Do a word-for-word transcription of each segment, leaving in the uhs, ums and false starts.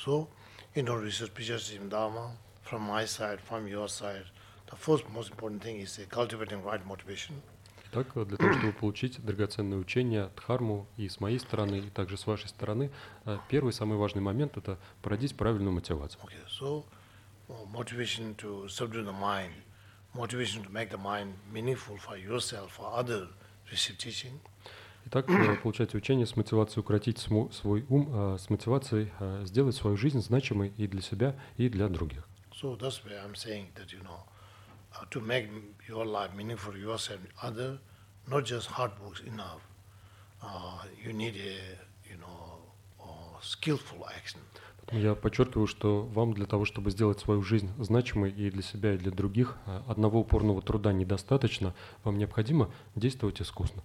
So, you know, research Pijastim Dharma, from my side, from your side, the first most important thing is uh, cultivating right motivation. Так, для того, чтобы получить драгоценное учение, дхарму, и с моей стороны, и также с вашей стороны, первый самый важный момент – это породить правильную мотивацию. Okay, so uh, motivation to subdue the mind, motivation to make the mind meaningful for yourself, for other, receive teaching. Итак, получать учение с мотивацией укротить свой ум, с мотивацией сделать свою жизнь значимой и для себя, и для других. So that's why I'm saying that, you know, uh, to make your life meaningful for yourself and other, not just hard books enough. Uh, you need a, you know, uh, skillful action. Я подчеркиваю, что вам для того, чтобы сделать свою жизнь значимой и для себя, и для других, одного упорного труда недостаточно, вам необходимо действовать искусно.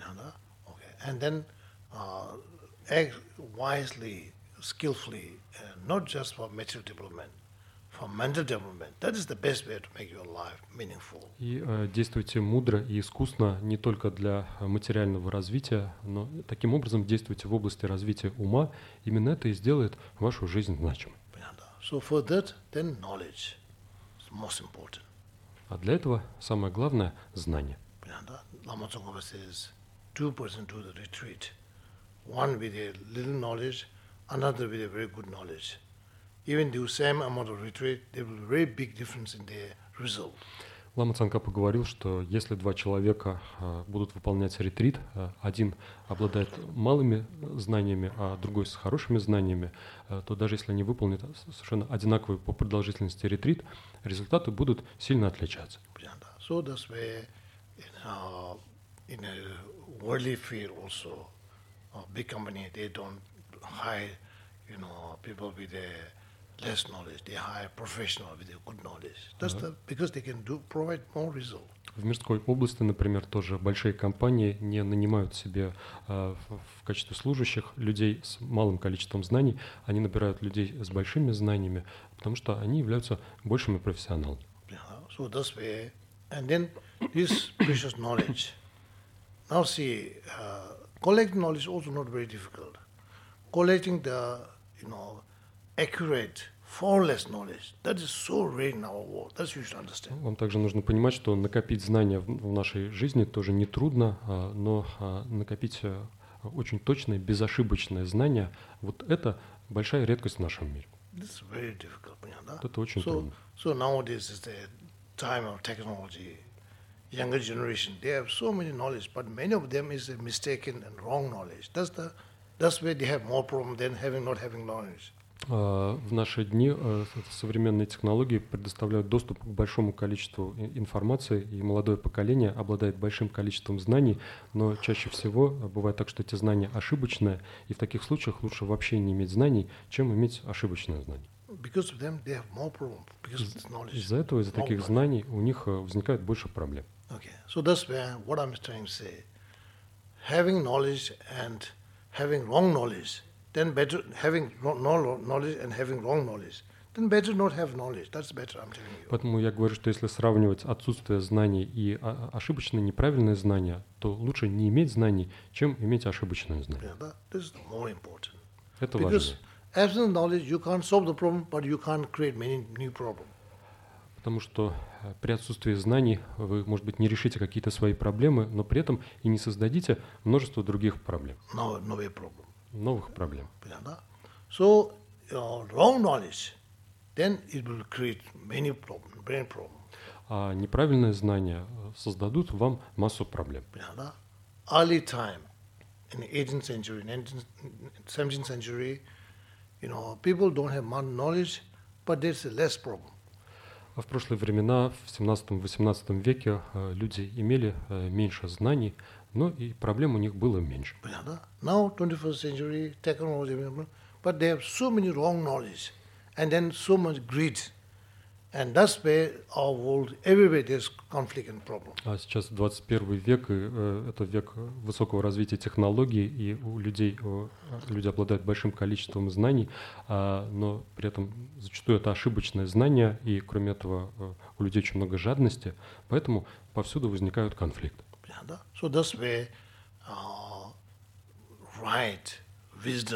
And then uh, act wisely, skillfully, uh, not just for material development, for mental development. That is the best way to make your life meaningful. И э, действуйте мудро и искусно не только для материального развития, но таким образом действуйте в области развития ума. Именно это и сделает вашу жизнь значимой. So for that, then knowledge is most important. А для этого самое главное – знание. Lama Tsongkhapa says, two persons do the retreat, one with a little knowledge, another with a very good knowledge. Even do same amount of retreat, there will be very big difference in their result. Лама Цангкапа говорил, что если два человека а, будут выполнять ретрит, а, один обладает малыми знаниями, а другой с хорошими знаниями, а, то даже если они выполнят совершенно одинаковый по продолжительности ретрит, результаты будут сильно отличаться. So that's where in a, in a worldly field also, a big company, they don't hire, you know, people with a less knowledge. They hire professionals with a good knowledge. That's the, because they can do provide more result. В мирской области, например, тоже большие компании не нанимают себе э, в, в качестве служащих людей с малым количеством знаний, они набирают людей с большими знаниями, потому что они являются большими профессионалами. Yeah, so that's where, and then this precious knowledge. Now see, uh, collecting knowledge is also not very difficult. Collecting the, you know, accurate, flawless knowledge, that is so rare in our world. That's you should understand. Вам также нужно понимать, что накопить знания в, в нашей жизни тоже нетрудно, а, но а, накопить а, очень точные, безошибочные знания, вот это большая редкость в нашем мире. This is very difficult. Yeah, это очень so, трудно. So nowadays is the time of technology. Younger generation, they have so many knowledge, but many of them is a mistaken and wrong knowledge. That's the, that's where they have more problem than having not having knowledge. В наши дни современные технологии предоставляют доступ к большому количеству информации, и молодое поколение обладает большим количеством знаний, но чаще всего бывает так, что эти знания ошибочные, и в таких случаях лучше вообще не иметь знаний, чем иметь ошибочные знания. Из-за этого, из-за таких знаний у них возникает больше проблем. Okay. So that's where what I'm trying to say. Having knowledge and having wrong knowledge, then better having no knowledge and having wrong knowledge, then better not have knowledge. That's better, I'm telling you. Поэтому я говорю, что если сравнивать отсутствие знаний и ошибочные, неправильные знания, то лучше не иметь знаний, чем иметь ошибочные знания. Yeah, this is more important. Это важно. Because absent knowledge, you can't solve the problem, but you can't create many new problems. Потому что при отсутствии знаний вы, может быть, не решите какие-то свои проблемы, но при этом и не создадите множество других проблем. No, no problem. Новых проблем. So, uh, wrong knowledge, then it will create many problems, brain problems. А неправильные знания создадут вам массу проблем. Early time, in the eighteenth century, nineteenth, seventeenth century, you know, people don't have much knowledge, but there's less problem. В прошлые времена, в семнадцатом-восемнадцатом веке, люди имели меньше знаний, но и проблем у них было меньше. Now, twenty-first century, technology, but they have so many wrong knowledge, and then so much greed, and that's where our world, everywhere there's conflict and problem. А сейчас двадцать первый век, и э, это век высокого развития технологий, и у людей, у, люди обладают большим количеством знаний, а, но при этом зачастую это ошибочные знания, и кроме этого э, у людей очень много жадности, поэтому повсюду возникают конфликты. So that's where uh, right, wisdom,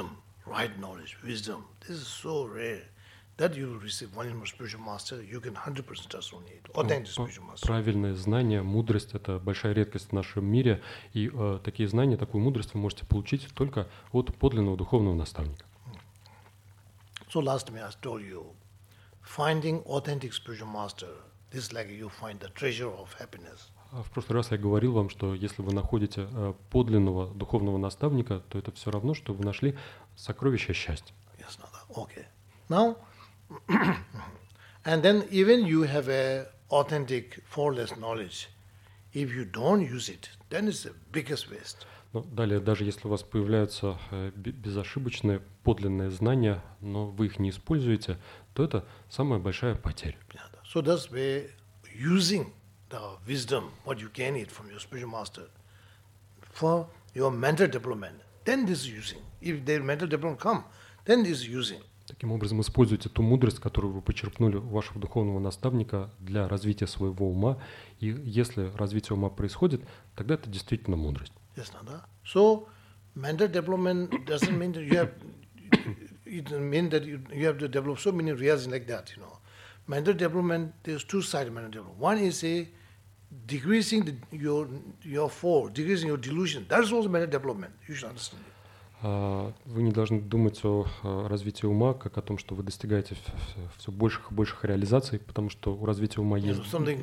right knowledge, wisdom. This is so rare that you will receive one from a spiritual master. You can one hundred percent trust on it. Authentic spiritual master. Правильное знание, мудрость – это большая редкость в нашем мире, и э, такие знания, такую мудрость вы можете получить только от подлинного духовного наставника. So last time I told you, finding authentic spiritual master, this is like you find the treasure of happiness. В прошлый раз я говорил вам, что если вы находите э, подлинного духовного наставника, то это все равно, что вы нашли сокровище счастья. Yes, no, okay. Now, and then even you have a authentic four-less knowledge, if you don't use it, then it's the biggest waste. Но далее, даже если у вас появляются э, безошибочные подлинные знания, но вы их не используете, то это самая большая потеря. So that's why using the wisdom, what you gain it from your spiritual master, for your mental development, then this is using. If their mental development come, then this is using. Таким образом, используйте ту мудрость, которую вы почерпнули у вашего духовного наставника для развития своего ума. И если развитие ума происходит, тогда это действительно мудрость. Yes, Nanda. So, mental development doesn't mean that you have. It means that you, you have to develop so many realities like that. You know, mental development. There's two sides of mental development. One is a decreasing the, your your fall, decreasing your delusion. That is also mental development. You should understand it. Вы не должны думать о развитии ума, как о том, что вы достигаете все больших и больших реализаций, потому что у развития ума есть...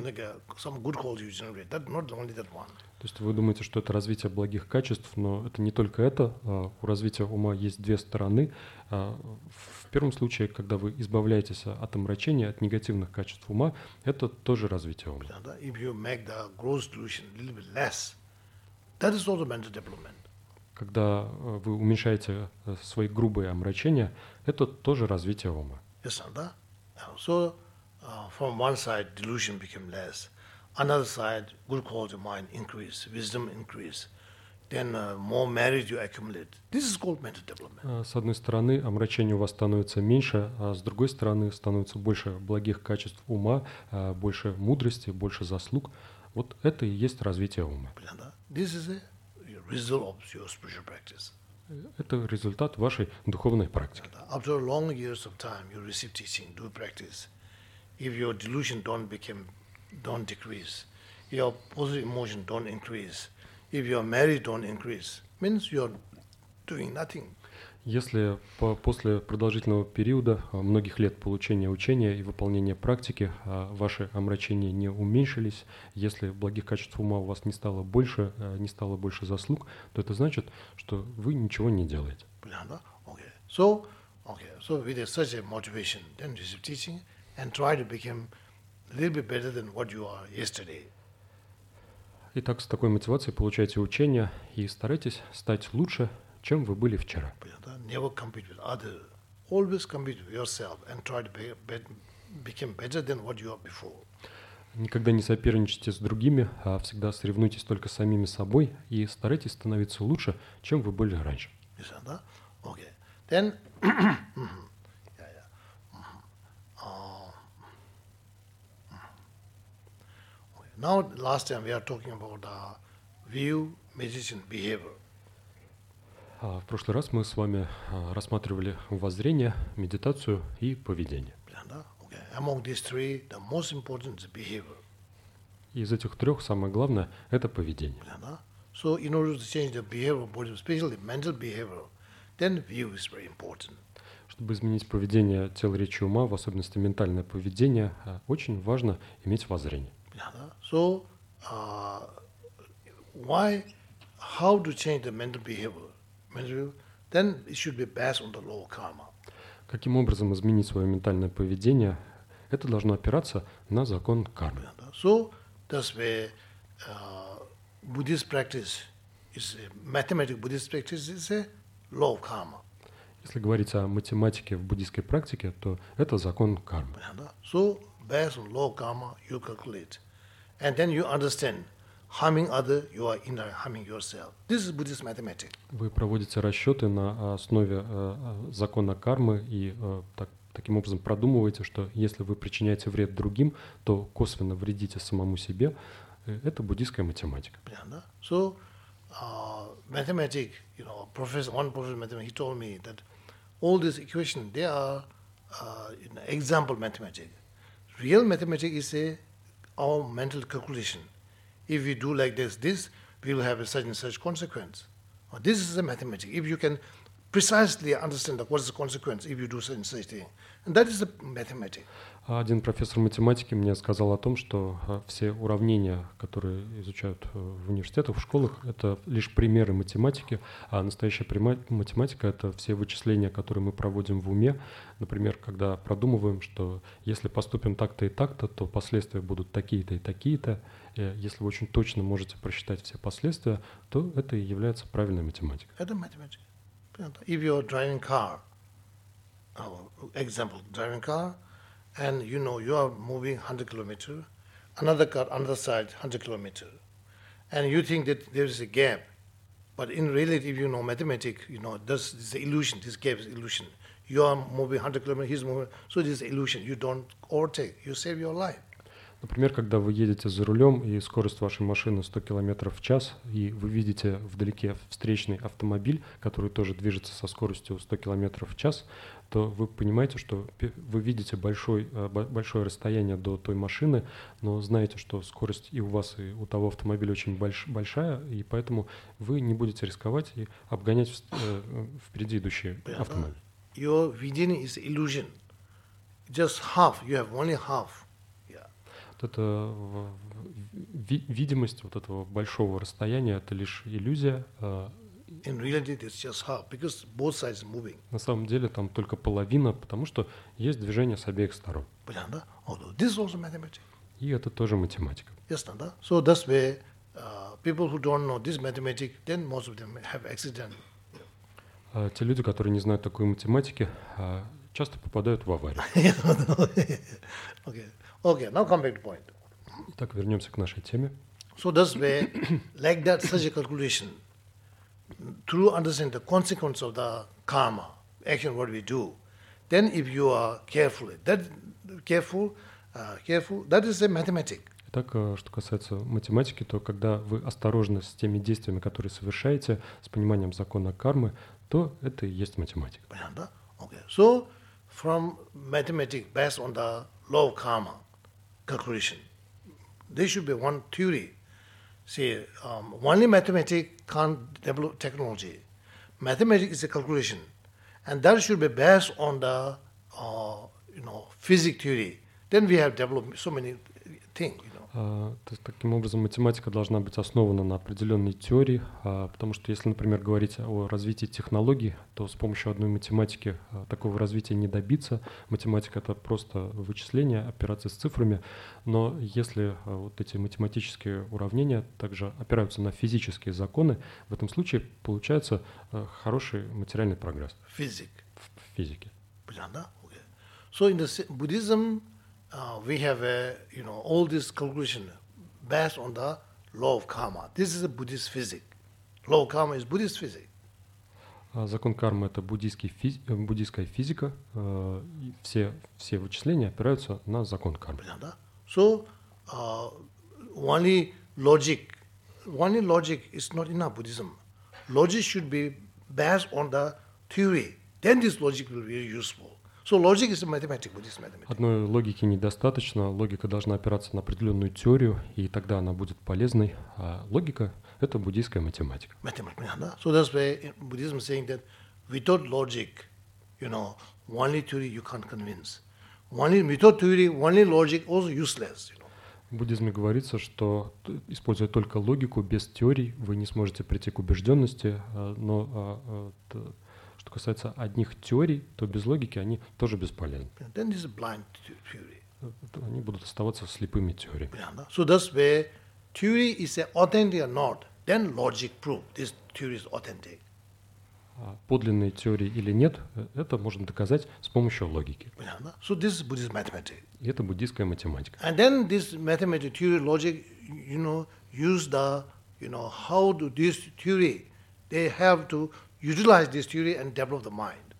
То есть вы думаете, что это развитие благих качеств, но это не только это. У развития ума есть две стороны. В первом случае, когда вы избавляетесь от омрачения, от негативных качеств ума, это тоже развитие ума. Когда вы уменьшаете свои грубые омрачения, это тоже развитие ума. Yes, да. So, uh, from one side, delusion became less. Another side, good quality of mind increase, wisdom increase. Then uh, more merit you accumulate. This is called mental development. С одной стороны, омрачение у вас становится меньше, а с другой стороны, становится больше благих качеств ума, больше мудрости, больше заслуг. Вот это и есть развитие ума. This is a result of your spiritual practice. Это результат вашей духовной практики. After long years of time, you receive teaching, do practice. If your delusion don't become, don't decrease, your positive emotion don't increase, if your merit don't increase, means you're doing nothing. Если по, после продолжительного периода, многих лет получения учения и выполнения практики, ваши омрачения не уменьшились, если благих качеств ума у вас не стало больше, не стало больше заслуг, то это значит, что вы ничего не делаете. Okay. So, okay. So with such a motivation, then receive teaching and try to become a little bit better than what you are yesterday. Итак, с такой мотивацией получайте учение и старайтесь стать лучше, чем вы были вчера. Never compete with others. Always compete with yourself and try to be, be, become better than what you are before. Никогда не соперничайте с другими, а всегда соревнуйтесь только с самими собой и старайтесь становиться лучше, чем вы были раньше. Yes, okay. Then, yeah, yeah. Uh, okay. Now, last time we are talking about the view, meditation, behavior. В прошлый раз мы с вами рассматривали воззрение, медитацию и поведение. Из этих трех самое главное – это поведение. Чтобы изменить поведение тела, речи, ума, в особенности ментальное поведение, очень важно иметь воззрение. So, uh, why, how to change the mental behavior? Then it should be based on the law of karma. Каким образом изменить свое ментальное поведение? Это должно опираться на закон кармы. So that's why uh, Buddhist practice is a mathematical Buddhist practice is a law of karma. Если говорить о математике в буддийской практике, то это закон кармы. So based on law of karma, you calculate, and then you understand. Harming other, you are in harming yourself. This is Buddhist mathematics. Вы проводите расчеты на основе э, закона кармы и э, так, таким образом продумываете, что если вы причиняете вред другим, то косвенно вредите самому себе. Это буддийская математика. So, uh, mathematics, you know, professor, one professor mathematics, he told me that all these equations, they are uh, you know, example mathematics. Real mathematics is a our mental calculation. If we do like this, this, we will have a such and such consequence. Or this is a mathematics. If you can precisely understand what is the consequence if you do such and such thing. And that is the mathematics. Один профессор математики мне сказал о том, что все уравнения, которые изучают в университетах, в школах, это лишь примеры математики, а настоящая математика — это все вычисления, которые мы проводим в уме. Например, когда продумываем, что если поступим так-то и так-то, то последствия будут такие-то и такие-то. И если вы очень точно можете просчитать все последствия, то это и является правильной математикой. Это математика. If you are driving car, uh, example, driving car, and you know you are moving one hundred kilometers, another car, another side one hundred kilometers, and you think that there is a gap, but in reality, if you know mathematics, you know this is the illusion. This gap is illusion. You are moving one hundred kilometers, he's moving, so this is illusion. You don't overtake. You save your life. Например, когда вы едете за рулем, и скорость вашей машины сто километров в час, и вы видите вдалеке встречный автомобиль, который тоже движется со скоростью сто километров в час, то вы понимаете, что вы видите большой, большое расстояние до той машины, но знаете, что скорость и у вас, и у того автомобиля очень больш, большая, и поэтому вы не будете рисковать и обгонять впереди идущий автомобиль. Your vision is illusion. Just half. You have only half. Это видимость вот этого большого расстояния — это лишь иллюзия. In reality, it's just half, because both sides moving. На самом деле там только половина, потому что есть движение с обеих сторон. This is also mathematics. И это тоже математика. Yes, Nanda. So that's why uh, people who don't know this mathematics, then most of them have accident. А те люди, которые не знают такой математики, часто попадают в аварию. Okay. Okay, now come back to point. Итак, вернемся к нашей теме. So that's why, like that, such a calculation, through understanding the consequence of the karma, action, what we do, then if you are careful, that careful, uh, careful, that is a mathematics. Итак, что касается математики, то когда вы осторожны с теми действиями, которые совершаете, с пониманием закона кармы, то это и есть математика. Okay. So, from mathematics based on the law of karma, calculation, there should be one theory. See, um, only mathematics can't develop technology. Mathematics is a calculation, and that should be based on the, uh, you know, physics theory. Then we have developed so many things. You know. Uh, то есть, таким образом, математика должна быть основана на определенной теории, uh, потому что если, например, говорить о развитии технологий, то с помощью одной математики uh, такого развития не добиться. Математика — это просто вычисление, операции с цифрами, но если uh, вот эти математические уравнения также опираются на физические законы, в этом случае получается uh, хороший материальный прогресс. Physics. В физике. Okay. So in the Buddhism, Uh, we have a, you know, all this calculation based on the law of karma. This is a Buddhist physics. Law of karma is Buddhist physics. Закон кармы — это буддийский физ... буддийская физика. И все, все вычисления опираются на закон кармы. So, uh, only logic, only logic is not enough Buddhism. Logic should be based on the theory. Then this logic will be useful. So logic is a mathematics, Buddhist mathematics. Одной логики недостаточно. Логика должна опираться на определенную теорию, и тогда она будет полезной. А логика — это буддийская математика. Mathematics. So that's why Buddhism is saying that without logic, you know, only theory you can't convince. Only without theory, only logic also useless. You know. В буддизме говорится, что, используя только логику, без теорий, вы не сможете прийти к убежденности, но что касается одних теорий, то без логики они тоже бесполезны. Then this is blind theory. Они будут оставаться слепыми теориями. So that's where theory is authentic or not. Then logic prove this theory is authentic. Подлинные теории или нет, это можно доказать с помощью логики. So this is Buddhist mathematics. И это буддийская математика. And then this mathematics theory logic, you know, use the, you know, how do this theory, they have to utilize this theory and develop the mind.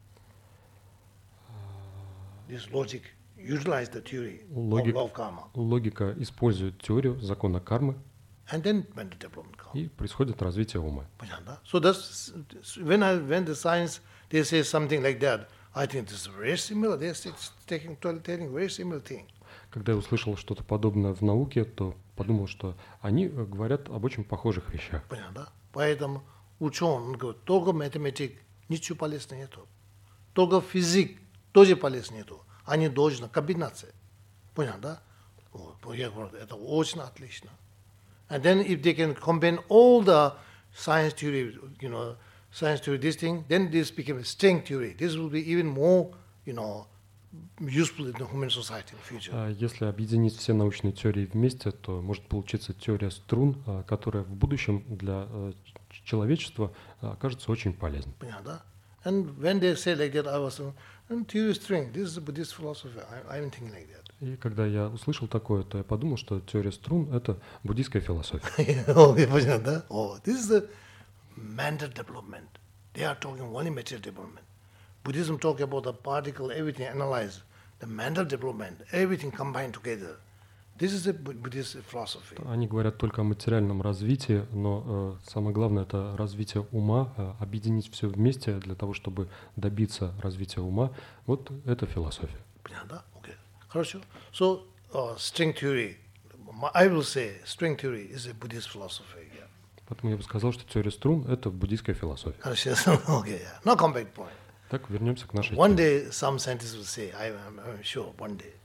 This logic utilize the theory Логик, of law of karma. Логика использует теорию закона кармы. and then mental development comes. И происходит развитие ума. So that's when I when the science they say something like that, I think this is very similar. They're taking telling very similar thing. Когда я услышал что-то подобное в науке, то подумал, что они говорят об очень похожих вещах. Понятно? Поэтому ученый говорит, только математик ничего полезного нету, только физик тоже полезного нету. Они должны комбинация. Понятно? Вот, я говорю, это очень отлично. And then if they can combine all the science theory, you know, science theory, this thing, then this became a string theory. This will be even more, you know, useful in the human society in the future. А если объединить все научные теории вместе, то может получиться теория струн, которая в будущем для человечества окажется очень полезной. Понятно? And when they say like that, I was, and theory string, this is a Buddhist philosophy. I, I'm thinking like that. И когда я услышал такое, то я подумал, что теория струн — это буддийская философия. Okay, понятно? Oh, this is the mental development. They are talking only material development. Buddhism talk about the particle, everything analyzed, the mental development, everything combined together. This is a Buddhist philosophy. Они говорят только о материальном развитии, но э, самое главное — это развитие ума, э, объединить все вместе для того, чтобы добиться развития ума. Вот это философия. Понятно? Okay. Хорошо. So, uh, string theory, I will say string theory is a Buddhist philosophy. Yeah. Поэтому я бы сказал, что теория струн — это буддийская философия. Хорошо. Okay, yeah. Now come back to point. Так, вернемся к нашей One теме. day some scientists will say, I am I'm sure, one day.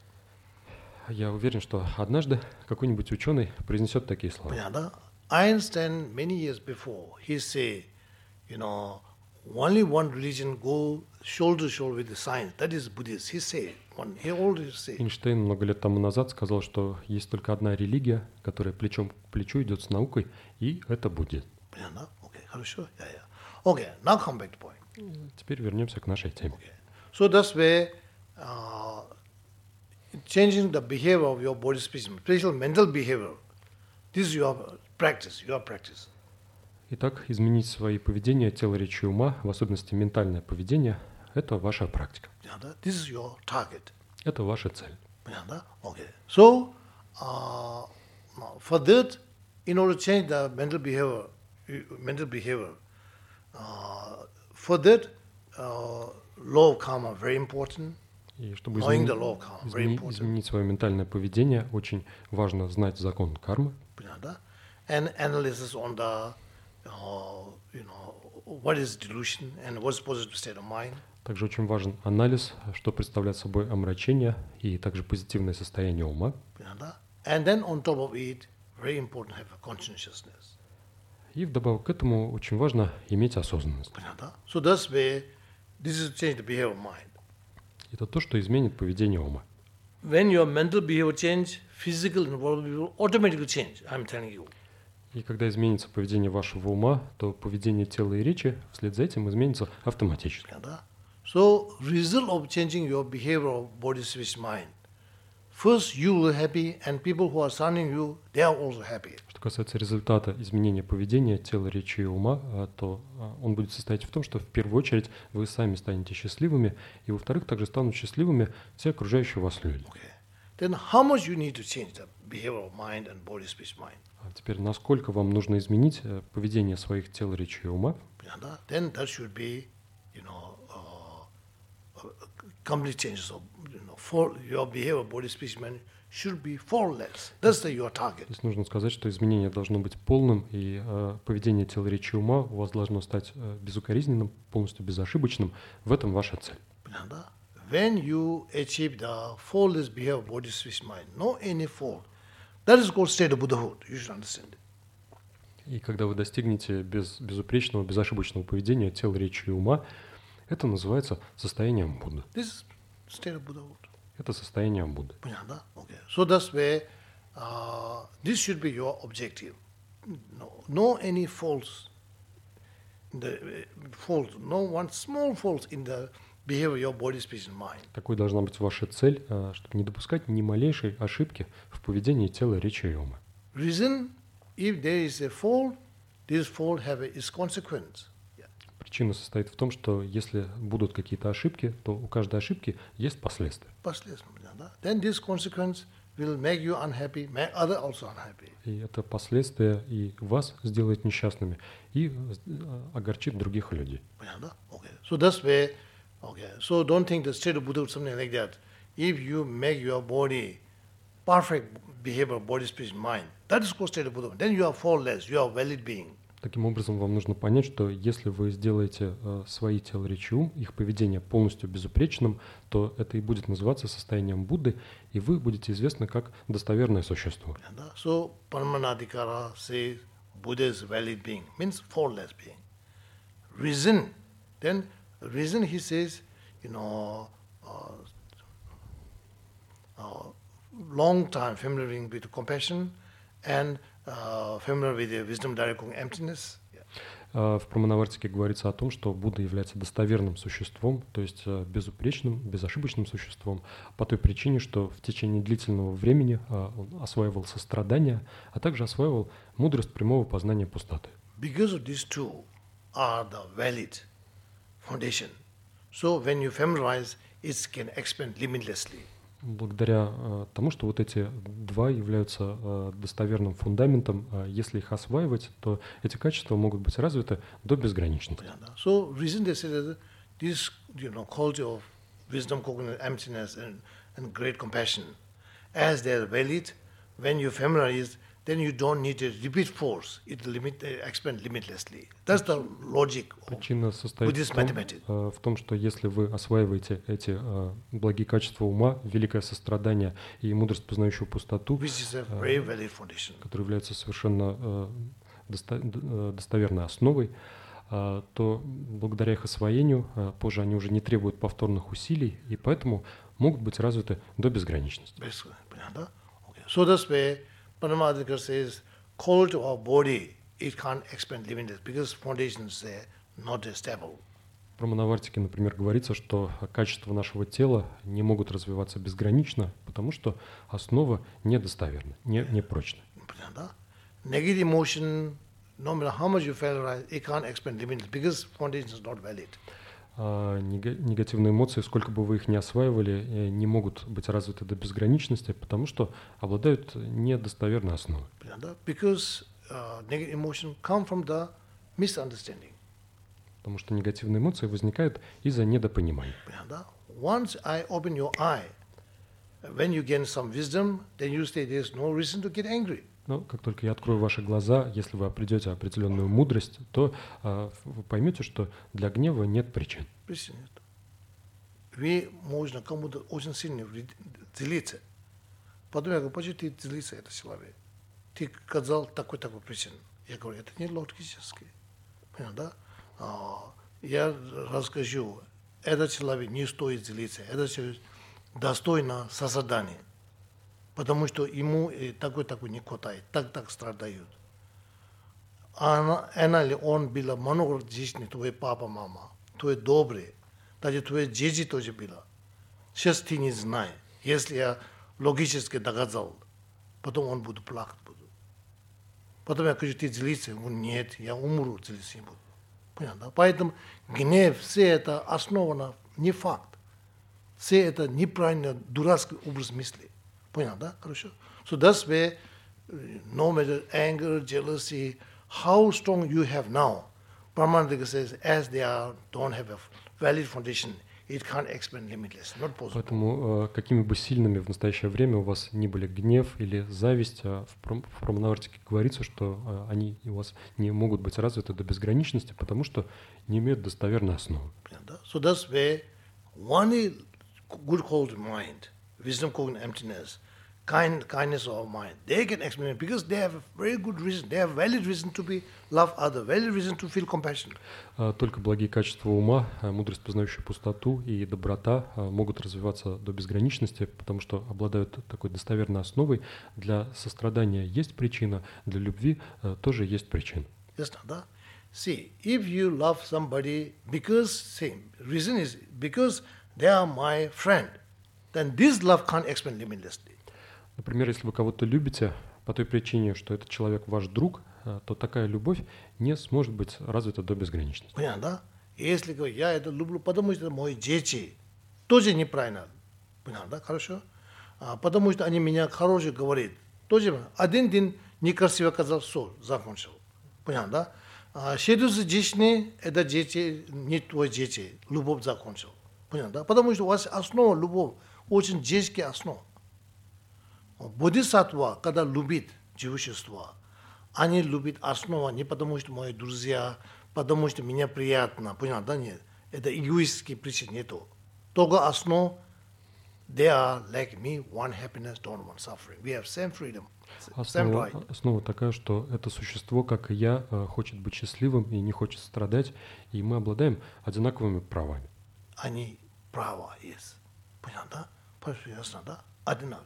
Я уверен, что однажды какой-нибудь ученый произнесет такие слова. Понятно? Einstein, many years before, he say, you know, only one religion go shoulder to shoulder with the science. That is Buddhist. He say, one, he always say. Эйнштейн много лет тому назад сказал, что есть только одна религия, которая плечом к плечу идет с наукой, и это буддизм. Понятно? Okay, хорошо? Yeah, yeah. Okay, now come back to point. Теперь вернемся к нашей теме. Okay. So that's where uh, changing the behavior of your body, speech, especially mental behavior. This is your practice, your practice. Итак, изменить свои поведения, тело, речи и ума, в особенности ментальное поведение, это ваша практика. This is your target. Это ваша цель. Okay. So, uh, for that, in order to change the mental behavior, mental behavior, uh, for that, uh, law of karma very important. И чтобы Knowing изменить, the law of karma, very изменить, important. изменить свое ментальное поведение, очень важно знать закон кармы. And analysis on the, uh, you know, what is delusion and what's positive state of mind. Также очень важен анализ, что представляет собой омрачение и также позитивное состояние ума. And then on top of it, very important have a conscientiousness. И вдобавок к этому очень важно иметь осознанность. So that's where this is change the behavior of mind. Это то, что изменит поведение ума. When your mental behavior change, physical involvement will automatically change. I'm telling you. И когда изменится поведение вашего ума, то поведение тела и речи вслед за этим изменится автоматически. So, result of changing your behavior of body, speech, mind. First, you will be happy, and people who are surrounding you, they are also happy. Что касается результата изменения поведения тела, речи и ума, то он будет состоять в том, что в первую очередь вы сами станете счастливыми, и во-вторых, также станут счастливыми все окружающие вас люди. Okay. Then how much you need to change the behavior of mind and body, speech, mind? А теперь, насколько вам нужно изменить поведение своих тел, речи и ума? Then that should be, you know, uh, complete changes of, you know, for your behavior, body, speech, mind should be faultless. That's the, your target. То есть нужно сказать, что изменение должно быть полным, и э, поведение тела, речи и ума у вас должно стать э, безукоризненным, полностью безошибочным. В этом ваша цель. When you achieve the faultless behavior, body, speech, mind, no any fault, that is called state of Buddhahood. You should understand it. И когда вы достигнете без, безупречного, безошибочного поведения тела, речи и ума, это называется состоянием Будды. This is state of Buddhahood. Это состояние Будды. Okay. So that's where uh, this should be your objective. No, no any faults. The uh, fault, no one small fault in the behavior, your body, speech, and mind. Такой должна быть ваша цель, чтобы не допускать ни малейшей ошибки в поведении тела, речи и ума. Reason, if there is a fault, this fault have its consequence. Причина состоит в том, что если будут какие-то ошибки, то у каждой ошибки есть последствия. Последствия, да. Then this consequence will make you unhappy, make other also unhappy. И это последствия и вас сделает несчастными, и э, огорчит других людей. Okay. So that's way, okay. So don't think the state of Buddha is something like that. If you make your body perfect behavior, body, spirit, mind, that is called state of Buddha. Then you are faultless, you are valid being. Таким образом, вам нужно понять, что если вы сделаете э, свои тело, речь и ум, их поведение полностью безупречным, то это и будет называться состоянием Будды, и вы будете известны как достоверное существо. So, Paramanadikara says Buddha is valid being, means faultless being. Reason, then reason he says, you know, uh, uh, long time familiar with compassion and uh, familiar with the wisdom direct emptiness. В Праманавартике говорится о том, что Будда является достоверным существом, то есть безупречным, безошибочным существом, по той причине, что в течение длительного времени он осваивал сострадание, а также осваивал мудрость прямого познания пустоты. Because of these two are the valid foundation. So when you familiarize, it can expand limitlessly. Благодаря э, тому, что вот эти два являются э, достоверным фундаментом, э, если их осваивать, то эти качества могут быть развиты до безграничности. So reason they say that this, you know, quality of wisdom, cognitive emptiness, and, and great compassion, as they are valid, when you familiarize, then you don't need a repeat force. It limit, expand limitlessly. That's the logic of Причина состоит Buddhist в том, mathematics. э, в том, что если вы осваиваете эти э, благие качества ума, великое сострадание и мудрость, познающую пустоту, Which is a very valid foundation. которые являются совершенно э, досто- э, достоверной основой, э, то благодаря их освоению э, позже они уже не требуют повторных усилий, и поэтому могут быть развиты до безграничности. Basically, okay. So this way, Paramadika says, quality of body, it can't expand limitless because foundations are not stable. В Праманавартике, например, говорится, что качества нашего тела не могут развиваться безгранично, потому что основа недостоверна, не, не прочна. Negative emotion, no matter how much you familiarize, it can't expand limitless because foundation is not valid. А нега- негативные эмоции, сколько бы вы их ни осваивали, э, не могут быть развиты до безграничности, потому что обладают недостоверной основой. Because uh, negative emotion come from the misunderstanding. Потому что негативные эмоции возникают из-за недопонимания. Once I open your eye, when you gain some wisdom, then you say there's no reason to get angry. Но как только я открою ваши глаза, если вы обретете определенную мудрость, то а, вы поймете, что для гнева нет причин. Причин нет. Вы, можно кому-то очень сильно злиться. Потом я говорю, почему ты злишься, это человек? Ты сказал такой-такой причин. Я говорю, это не логически. Понял, да? А, я расскажу, этот человек не стоит злиться, этот человек достойно созидания. Потому что ему такой-такой не хватает, так-так страдают. Она, она ли он была много жизни, твой папа, мама, твой добрый, даже твои дети тоже было. Сейчас ты не знаешь. Если я логически доказал, потом он будет плакать. Буду. Потом я говорю, ты злишься? Он говорит, нет, я умру, злиться не буду. Понятно? Поэтому гнев, все это основано не факт. Все это неправильно, дурацкий образ мысли. Понятно, да? Хорошо? So that's where, no matter anger, jealousy, how strong you have now, Paramanandika says, as they are, don't have a valid foundation, it can't expand limitless, not possible. Поэтому, э, какими бы сильными в настоящее время у вас ни были гнев или зависть, э, в, Прам- в Праманавартике говорится, что э, они у вас не могут быть развиты до безграничности, потому что не имеют достоверной основы. So that's where one is good called mind, wisdom called emptiness, kind, kindness of mind. They can explain it because they have a very good reason. They have valid reason to be love other, valid reason to feel compassion. А Только благие качества ума, а, мудрость, познающая пустоту, и доброта а, могут развиваться до безграничности, потому что обладают такой достоверной основой. Для сострадания есть причина, для любви а, тоже есть причина. Yes, да? See, if you love somebody because, same, reason is because they are my friend, then this love can't expand limitlessly. Например, если вы кого-то любите по той причине, что этот человек ваш друг, а, то такая любовь не сможет быть развита до безграничности. Понятно, да? Если говорю, я это люблю, потому что это мои дети, тоже неправильно. Понятно, да? Хорошо? А, потому что они меня хорошие говорят. Тоже один день некрасиво сказал, все, закончил. Понятно, да? А следующий день, это дети, не твои дети, любовь закончил. Понятно, да? Потому что у вас основа любовь, очень детская основа. Бодхисаттва, когда любит живущество, они любят основу не потому, что мои друзья, потому что мне приятно, понятно, да, нет. Это эгоистские причины нету. Только основа, they are like me, one happiness, don't want suffering. We have same freedom, same Основа, right. основа такая, что это существо, как и я, хочет быть счастливым и не хочет страдать, и мы обладаем одинаковыми правами. Они права есть. Понятно, да? Ясно, да? Одинаково.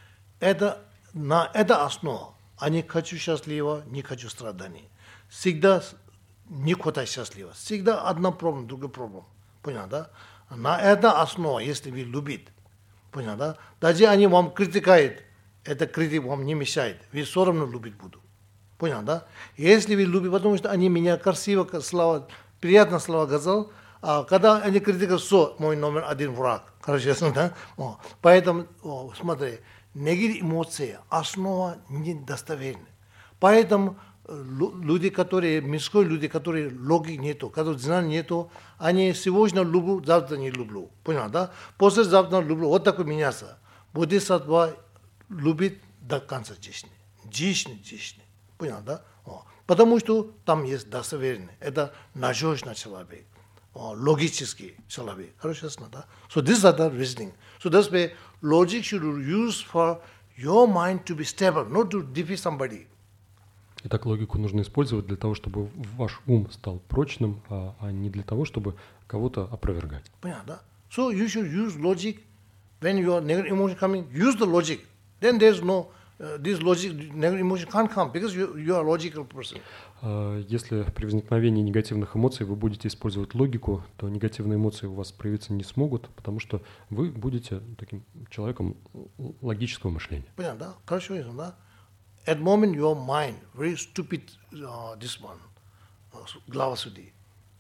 Это, на это основа. Они хочу счастливо, не хочу страданий. Всегда не хватает счастливо. Всегда одна проблема, другая проблема. Понятно, да? На это основа, если вы любите. Понятно, да? Даже они вам критикуют, это критик вам не мешает. Вы все равно любить будут. Понятно, да? Если вы любите, потому что они меня красиво, слова, приятно слова сказал, а когда они критикуют, все, мой номер один враг. Хорошо, да? О, поэтому, о, смотри, негативные эмоции, основа недостоверна. Поэтому люди, которые, мирской люди, которые логики нету, которые знаний нету, они сегодня люблю, завтра не люблю. Понял, да? Послезавтра люблю. Вот такой меняется. Бодхисаттва любит до конца жизни. Жизнь, жизнь. Понял, да? О. Потому что там есть достоверный. Это надежный человек. О, логический человек. Хорошо, ясно, да? So this is the reasoning. So that's why logic should be used for your mind to be stable, not to defeat somebody. Итак, логику нужно использовать для того, чтобы ваш ум стал прочным, а, а не для того, чтобы кого-то опровергать. Понятно, да? So you should use logic when your negative emotion coming. Use the logic. Then there's no uh, this logic, negative emotion can't come because you you are a logical person. А, Если при возникновении негативных эмоций вы будете использовать логику, то негативные эмоции у вас проявиться не смогут, потому что вы будете таким человеком логического мышления. Понятно, да? Хорошо, ясно, да? At the moment, your mind, very stupid, uh, this one, uh, Glava Suddhi.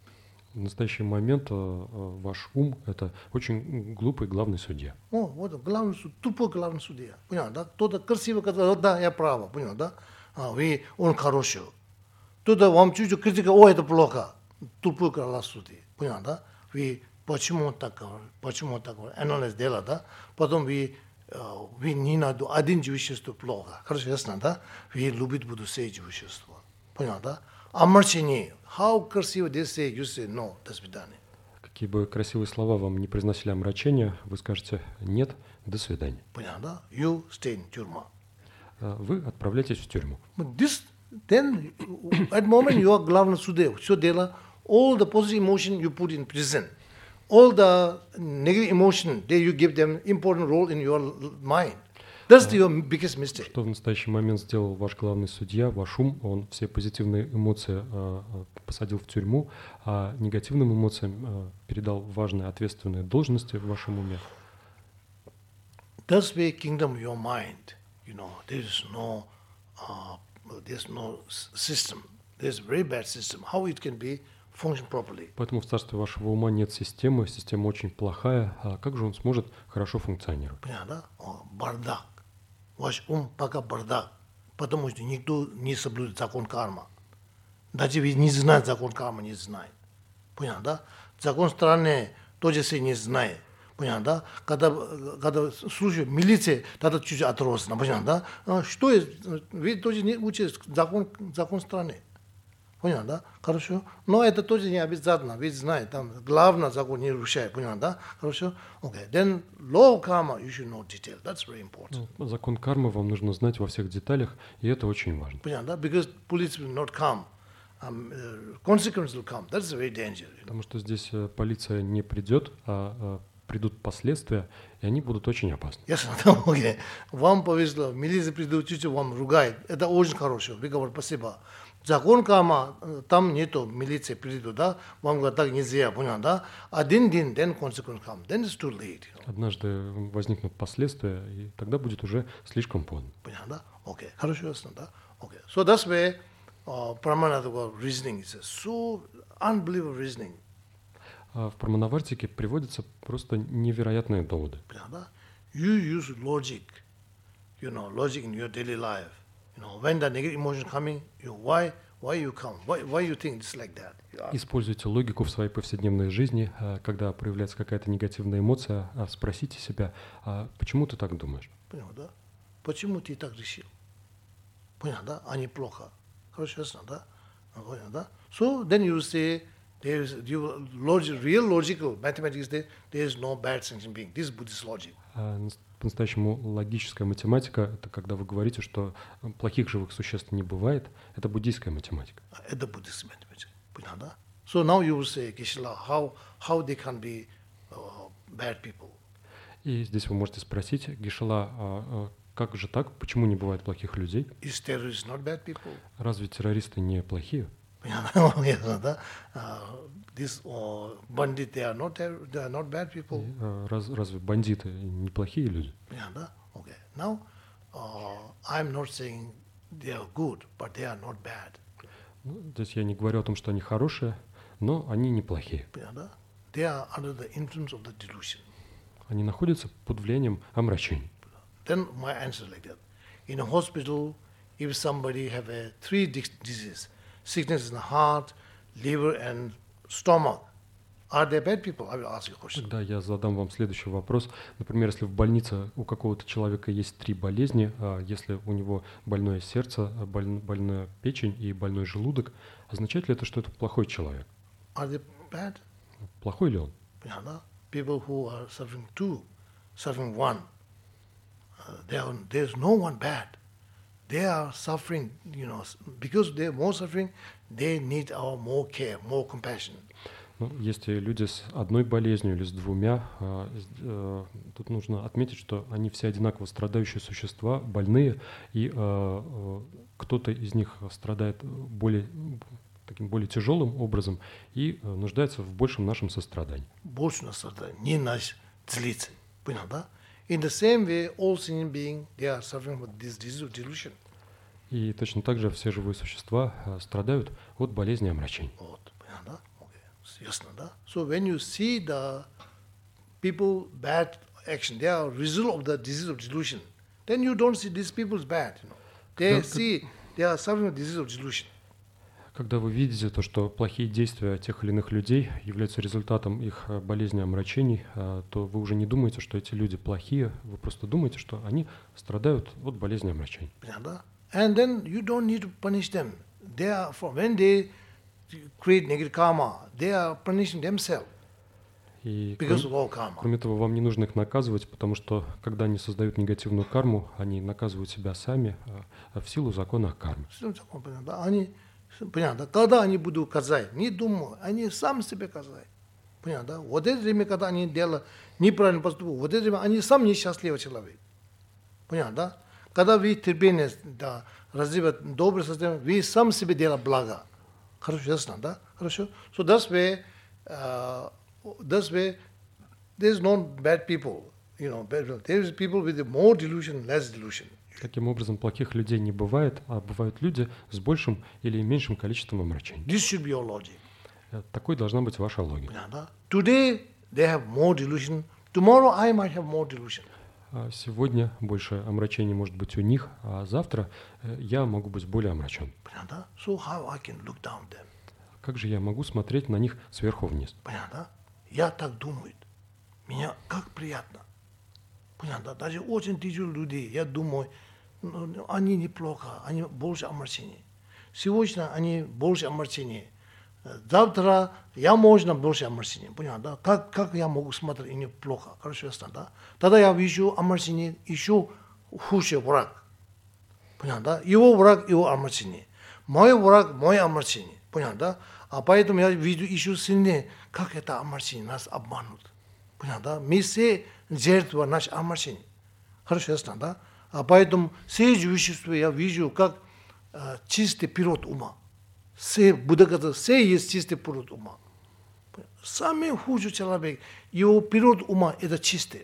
В настоящий момент э, э, ваш ум – это очень глупый главный судья. О, вот, главный суд, тупой главный судья. Понятно, да? Кто-то красиво сказал, да, я прав, понятно, да? А, вы, он хороший. Кто-то вам чуть-чуть критика, о, это плохо. Тупой главный судья. Понятно, да? Вы, почему так говорите, почему так говорите, анализ делать, да? Потом вы, вы не надо, один живущество плохо. Хорошо, ясно, да? Вы любите будут все живущества. Понятно, да? Омрачение. How красиво they say, you say no, до свидания. Какие бы красивые слова вам не произносили омрачения, вы скажете «нет, до свидания». Понятно, да? You stay in тюрьма. Вы отправляетесь в тюрьму. But this, then, at the moment you are главный судья. Все дело, all the positive emotion you put in prison, all the negative emotion, there you give them important role in your mind. That's your biggest mistake. Что в настоящий момент сделал ваш главный судья, ваш ум? Он все позитивные эмоции э, посадил в тюрьму, а негативным эмоциям э, передал важные ответственные должности в вашем уме. That's why kingdom of your mind, you know, there is no, uh, there's no system. There's a very bad system. How it can be function properly? Поэтому в царстве вашего ума нет системы, система очень плохая. А как же он сможет хорошо функционировать? Понятно? О, бардак. Ваш ум пока бардак, потому что никто не соблюдает закон кармы. Даже вы не знаете закон кармы, не знает. Понятно, да? Закон страны тоже все не знает. Понятно, да? Когда, когда слушаю милиция, тогда чуть-чуть отросла. Понятно, да? Что есть? Вы тоже не учите закон, закон страны. Понятно, да? Хорошо. Но это тоже не обязательно. Вы знаете, там главное закон не нарушает. Понятно, да? Хорошо. Okay. Then law of karma you should know detail. That's very important. Ну, закон кармы вам нужно знать во всех деталях, и это очень важно. Понятно, да? Because police will not come. Um, uh, consequences will come. That's very dangerous. Потому что здесь э, полиция не придет, а э, придут последствия, и они будут очень опасны. Ясно, да? Okay. Вам повезло. Милиция придет, чуть-чуть вам ругает. Это очень хорошо. Вы говорите спасибо. Закон карма, там нету милиции придут, да? Вам говорят, так нельзя, понятно, да? Один день, then consequence come. Then it's too late. You know? Однажды возникнут последствия, и тогда будет уже слишком поздно. Понятно, да? Окей. Хорошо, ясно, да? Окей. So that's why uh, Pramana reasoning is so unbelievable reasoning. А в Праманавартике приводятся просто невероятные доводы. Понятно, да? you use logic, you know, logic in your daily life. You know, when the negative emotion coming, you why why you come? Why why you think it's like that? You ask. Используйте логику в своей повседневной жизни. а, Когда проявляется какая-то негативная эмоция, а, спросите себя, а почему ты так думаешь? Понял, да? Почему ты так решил? Понял, да? А не плохо. Хорошо, ясно, да? Понял, да? So then you say there is you logic, real logical mathematics there there is no bad sentient being. This is Buddhist logic. А нас- По-настоящему логическая математика — это когда вы говорите, что э, плохих живых существ не бывает. Это буддийская математика. At the Buddhist mathematics. Понял, да? So now you will say, Kishla, how how they can be uh, bad people? И здесь вы можете спросить, Гешела, а, а как же так? Почему не бывает плохих людей? Is terrorists not bad people? Разве террористы не плохие? Ясно, да? Uh, this uh, bandit, they are not terror, they are not bad people. И, а, раз- разве бандиты не плохие люди? Yeah, да? Okay. Now, uh, I'm not saying they are good, but they are not bad. Ну, здесь я не говорю о том, что они хорошие, но они не плохие. Yeah, да? They are under the influence of the delusion. Они находятся под влиянием омрачений. Then my answer is like that. In a hospital, if somebody have a three dis- diseases, sickness in the heart, liver and stomach, are they bad people? I will ask you a question. Тогда я задам вам следующий вопрос. Например, если в больнице у какого-то человека есть три болезни, а если у него больное сердце, а боль- больная печень и больной желудок, означает ли это, что это плохой человек? Are they bad? Плохой ли он? Yeah, да? People who are suffering two, suffering one, uh, they are, there's no one bad. They are suffering, you know, s- because they're more suffering, they need our more care, more compassion. Ну, есть и люди с одной болезнью или с двумя. а, с- э, Тут нужно отметить, что они все одинаково страдающие существа, больные, и э, э, кто-то из них страдает более, таким более тяжелым образом и э, нуждается в большем нашем сострадании. Больше нас страдает, не нас злиться. Понял, да? In the same way, all sentient beings, they are suffering with this disease of delusion. И точно так же все живые существа э, страдают от болезни омрачений. Вот, понял, да? Okay. Ясно, да? So when you see the people bad action, they are result of the disease of delusion, then you don't see these people as bad, you know. They Как- see they are suffering the disease of delusion. Когда вы видите то, что плохие действия тех или иных людей являются результатом их э, болезни омрачений, э, то вы уже не думаете, что эти люди плохие, вы просто думаете, что они страдают от болезни омрачений. Понял, да? And then you don't need to punish them. They are from when they create negative karma, they are punishing themselves И because кром- of all karma. кроме того, вам не нужно их наказывать, потому что когда они создают негативную карму, они наказывают себя сами э, в силу закона кармы. Всё такое, понятно, да? Они, понятно, да? Когда они будут казать, не думаю, они сами себе казать. Понятно, да? Вот это время, когда они делают неправильно поступок, вот это время они сам несчастливый человек. Понятно, да? Когда вы терпение, да, развивать доброе состояние, вы сам себе делаете благо. Хорошо, ясно, да? Хорошо? So that's way, uh, that's way, there's no bad people, you know, bad people. There is people with more delusion, less delusion. Таким образом, плохих людей не бывает, а бывают люди с большим или меньшим количеством омрачений. This should be your logic. Э, Такой должна быть ваша логика. Понятно? Today they have more delusion. Tomorrow I might have more delusion. А сегодня больше омрачений может быть у них, а завтра э, я могу быть более омрачен. Понятно? So how I can look down them? Как же я могу смотреть на них сверху вниз? Понятно? Я так думаю. Меня как приятно. Понятно? Даже очень тяжелые люди, я думаю, ну, они неплохо, они больше омрачений. Сегодня они больше омрачений. Завтра я можно больше омрачений. Понятно? Да? Как, как я могу смотреть неплохо? Хорошо, ясно, да? Тогда я вижу омрачение еще хуже враг. Понятно, да? Его враг, его омрачение. Мой враг, мой омрачение. Понятно, да? А поэтому я вижу еще сильнее, как это омрачение нас обманут. Понятно, да? Мы все жертва наш омрачение. Хорошо, ясно, да? А поэтому все живущества я вижу как э, чистый пирот ума. Все, Будда говорит, все есть чистый пирот ума. Самый худший человек, его пирот ума это чистый.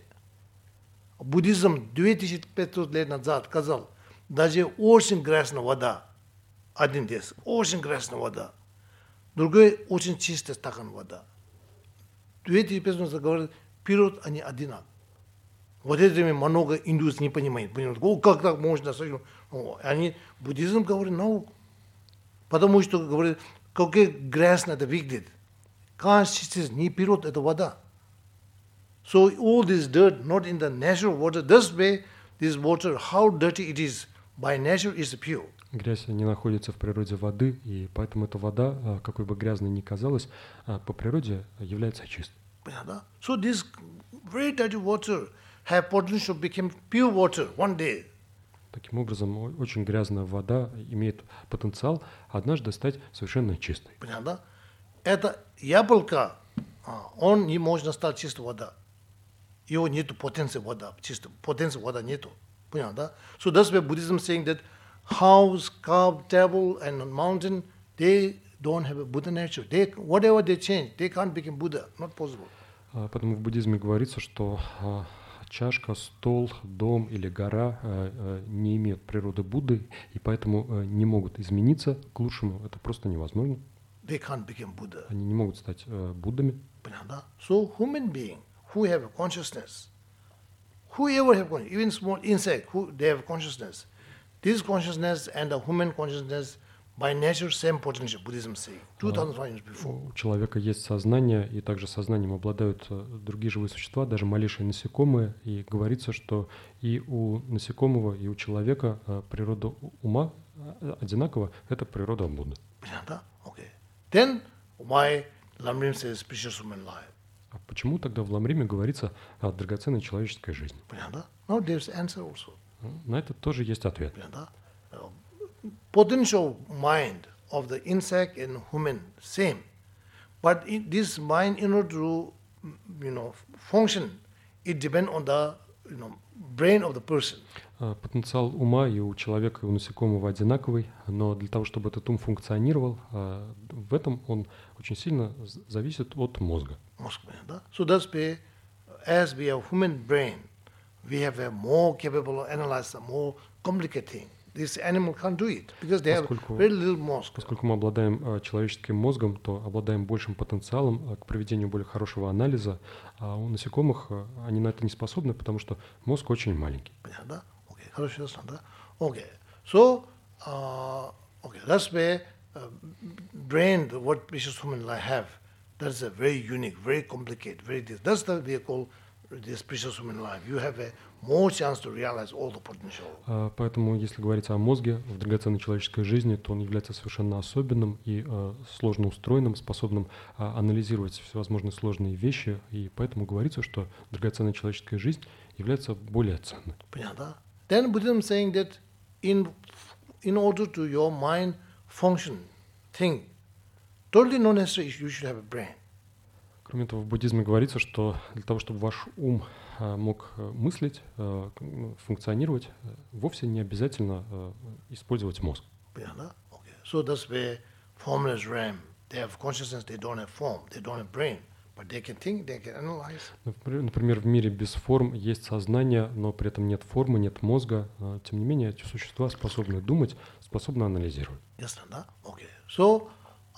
Буддизм две тысячи пятьсот лет назад сказал, даже очень грязная вода, один дес, очень грязная вода, другой очень чистый стакан вода. две тысячи пятьсот назад говорит, пирот они одинаковые. Вот этими много индус не понимают. Понимают, о, как так можно? О, они, буддизм говорит науку. Потому что, говорит, какой грязно это выглядит. Каждый не пьет, это вода. So all this dirt not in the natural water. This way, this water, how dirty it is, by nature is pure. Грязь не находится в природе воды, и поэтому эта вода, какой бы грязной ни казалась, по природе является чистой. So this very dirty water have potential to become pure water one day. Таким образом, очень грязная вода имеет потенциал однажды стать совершенно чистой. Это яблоко, он не может стать чистой водой. Его нету потенции вода, чистой потенции вода нету. Понял, да? So that's why Buddhism saying that house, cup, table, and mountain, they don't have a Buddha nature. They, whatever they change, they can't become Buddha. Not possible. Поэтому в буддизме говорится, что чашка, стол, дом или гора не имеют природы Будды, и поэтому не могут измениться к лучшему. Это просто невозможно. They can't become Buddha. Они не могут стать Буддами. So human being who have a consciousness, whoever have consciousness, even small insect, who they have consciousness. This consciousness and the human consciousness by nature same potential, Buddhism say, two thousand five hundred years before. У человека есть сознание, и также сознанием обладают другие живые существа, даже малейшие насекомые. И говорится, что и у насекомого, и у человека природа ума одинакова, это природа Будды. Okay. Then why Lamrim says precious human life? А почему тогда в Ламриме говорится о драгоценной человеческой жизни? Now there's answer also. На это тоже есть ответ. Potential mind of the insect and human same, but in this mind, in order to, you know, function, it depends on the, you know, brain of the person. Потенциал ума и у человека, и у насекомого одинаковый, но для того, чтобы этот ум функционировал, в этом он очень сильно зависит от мозга. So that's why, as we have human brain, we have a more capable of analyzing more complicated thing. This animal can't do it because they have very little mosque. Поскольку мы обладаем человеческим мозгом, то обладаем большим потенциалом к проведению более хорошего анализа, а у насекомых они на это не способны, потому что мозг очень маленький. Okay, okay. So, uh, okay, that's where uh, brain, what precious human life have, that's a very unique, very complicated, very. That's the we call this precious human life. You have a more chance to realize all the potential. Поэтому, если говорить о мозге в драгоценной человеческой жизни, то он является совершенно особенным и uh, сложно устроенным, способным uh, анализировать всевозможные сложные вещи, и поэтому говорится, что драгоценная человеческая жизнь является более ценной. Понятно? Then Buddhism saying that in in order to your mind function, think, totally not necessary you should have a brain. Кроме этого, в буддизме говорится, что для того, чтобы ваш ум мог мыслить, функционировать, вовсе не обязательно использовать мозг. Okay. So that's where formless realm, they have consciousness, they don't have form, they don't have brain. But they can think, they can analyze. Например, в мире без форм есть сознание, но при этом нет формы, нет мозга. Тем не менее, эти существа способны думать, способны анализировать. Yes, да? Okay. So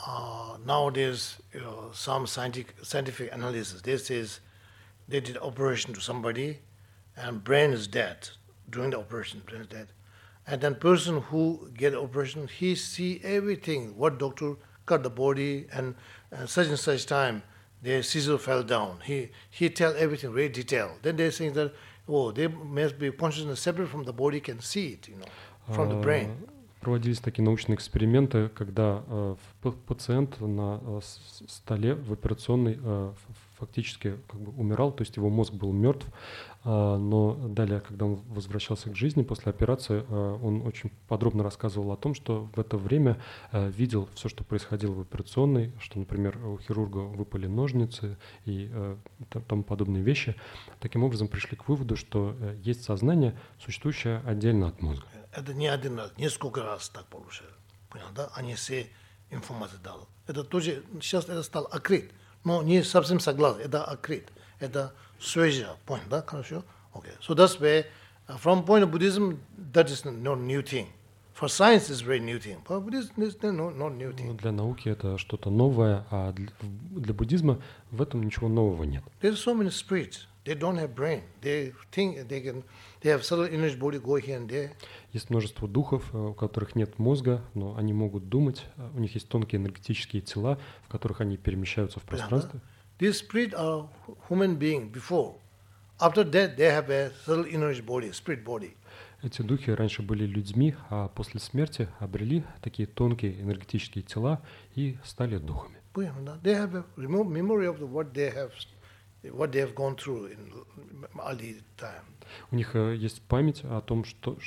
uh, nowadays, you know, some scientific scientific analysis, they says they did operation to somebody, and brain is dead during the operation, brain is dead, and then person who get operation, he see everything what doctor cut the body and uh, such and such time. Their scissor fell down. He he tell everything very detailed. Then they saying that oh, they must be consciousness separate from the body, can see it, you know, from the brain. Проводились такие научные эксперименты, когда э, пациент на э, столе в операционной э, фактически как бы умирал, то есть его мозг был мертв, э, но далее, когда он возвращался к жизни после операции, э, он очень подробно рассказывал о том, что в это время э, видел все, что происходило в операционной, что, например, у хирурга выпали ножницы и э, тому подобные вещи. Таким образом пришли к выводу, что э, есть сознание, существующее отдельно от мозга. Это не один раз, несколько раз так получилось. Понял, да? Они все информацию дали. Это тоже, сейчас это стало открыт, но не совсем согласен, это открыт. Это свежее, понял, да? Хорошо? Okay. So that's where, uh, from point of Buddhism, that is not new thing. For science, it's very new thing. For Buddhism, it's not, not new thing. Для науки это что-то новое, а для, для буддизма в этом ничего нового нет. There's so many spirits. They don't have brain. They think they can. They have subtle energy body go here and there. Есть множество духов, у которых нет мозга, но они могут думать. У них есть тонкие энергетические тела, в которых они перемещаются в пространстве. These spirit are human being before. After that, they have a subtle energy body, spirit body. Эти духи раньше были людьми, а после смерти обрели такие тонкие энергетические тела и стали духами. They have a remote memory of what they have, what they have gone through in early time. У них есть память о том, что,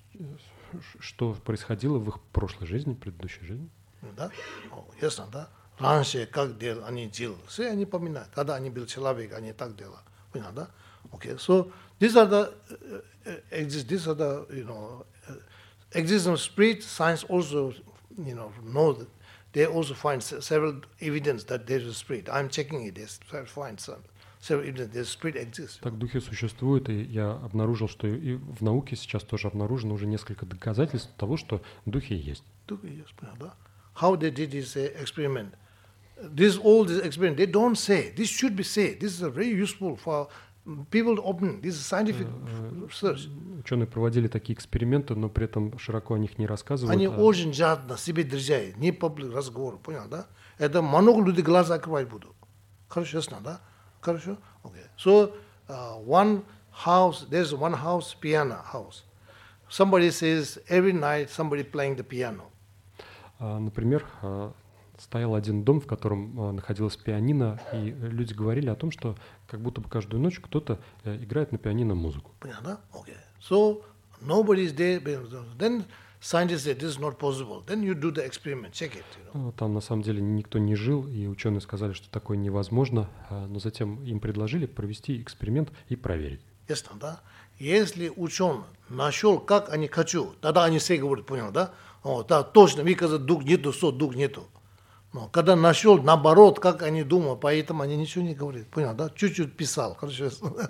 что происходило в их прошлой жизни, предыдущей жизни. Да? Ясно, да? Раньше как делали, они жили, все они поминают. Когда они были человек, они так делали. Понятно, да? Okay, so these are the uh, exist. These are the you know uh, existence of spirit. Science also you know know that they also find several evidence that there is a spirit. I'm checking it. They find some several evidence that spirit exists. Так духи существуют, и я обнаружил, что и в науке сейчас тоже обнаружено уже несколько доказательств того, что духи есть. Духи есть, да? How they did this uh, experiment? This all this experiment they don't say. This should be said. This is a very useful for people to open. This is scientific research. Ученые проводили такие эксперименты, но при этом широко о них не рассказывают. Они очень жадно себе держали, не публик разговор, понял, да? Это много людей глаза открывать будут. Хорошо, ясно, да? Хорошо? Okay. So uh, one house, there's one house, piano house. Somebody says every night somebody playing the piano. Например, стоял один дом, в котором находилась пианино, и люди говорили о том, что как будто бы каждую ночь кто-то играет на пианино музыку. Понятно? Okay. So nobody is there. Then scientists say this is not possible. Then you do the experiment, check it. You know? Там на самом деле никто не жил, и ученые сказали, что такое невозможно, но затем им предложили провести эксперимент и проверить. Ясно, да? Если ученый нашел, как они хочу, тогда они все говорят, понял, да? О, да, точно, мне кажется, дух нету, со, дух нету. Но когда нашел, наоборот, как они думают, поэтому они ничего не говорят. Понял, да? Чуть-чуть писал, хорошо.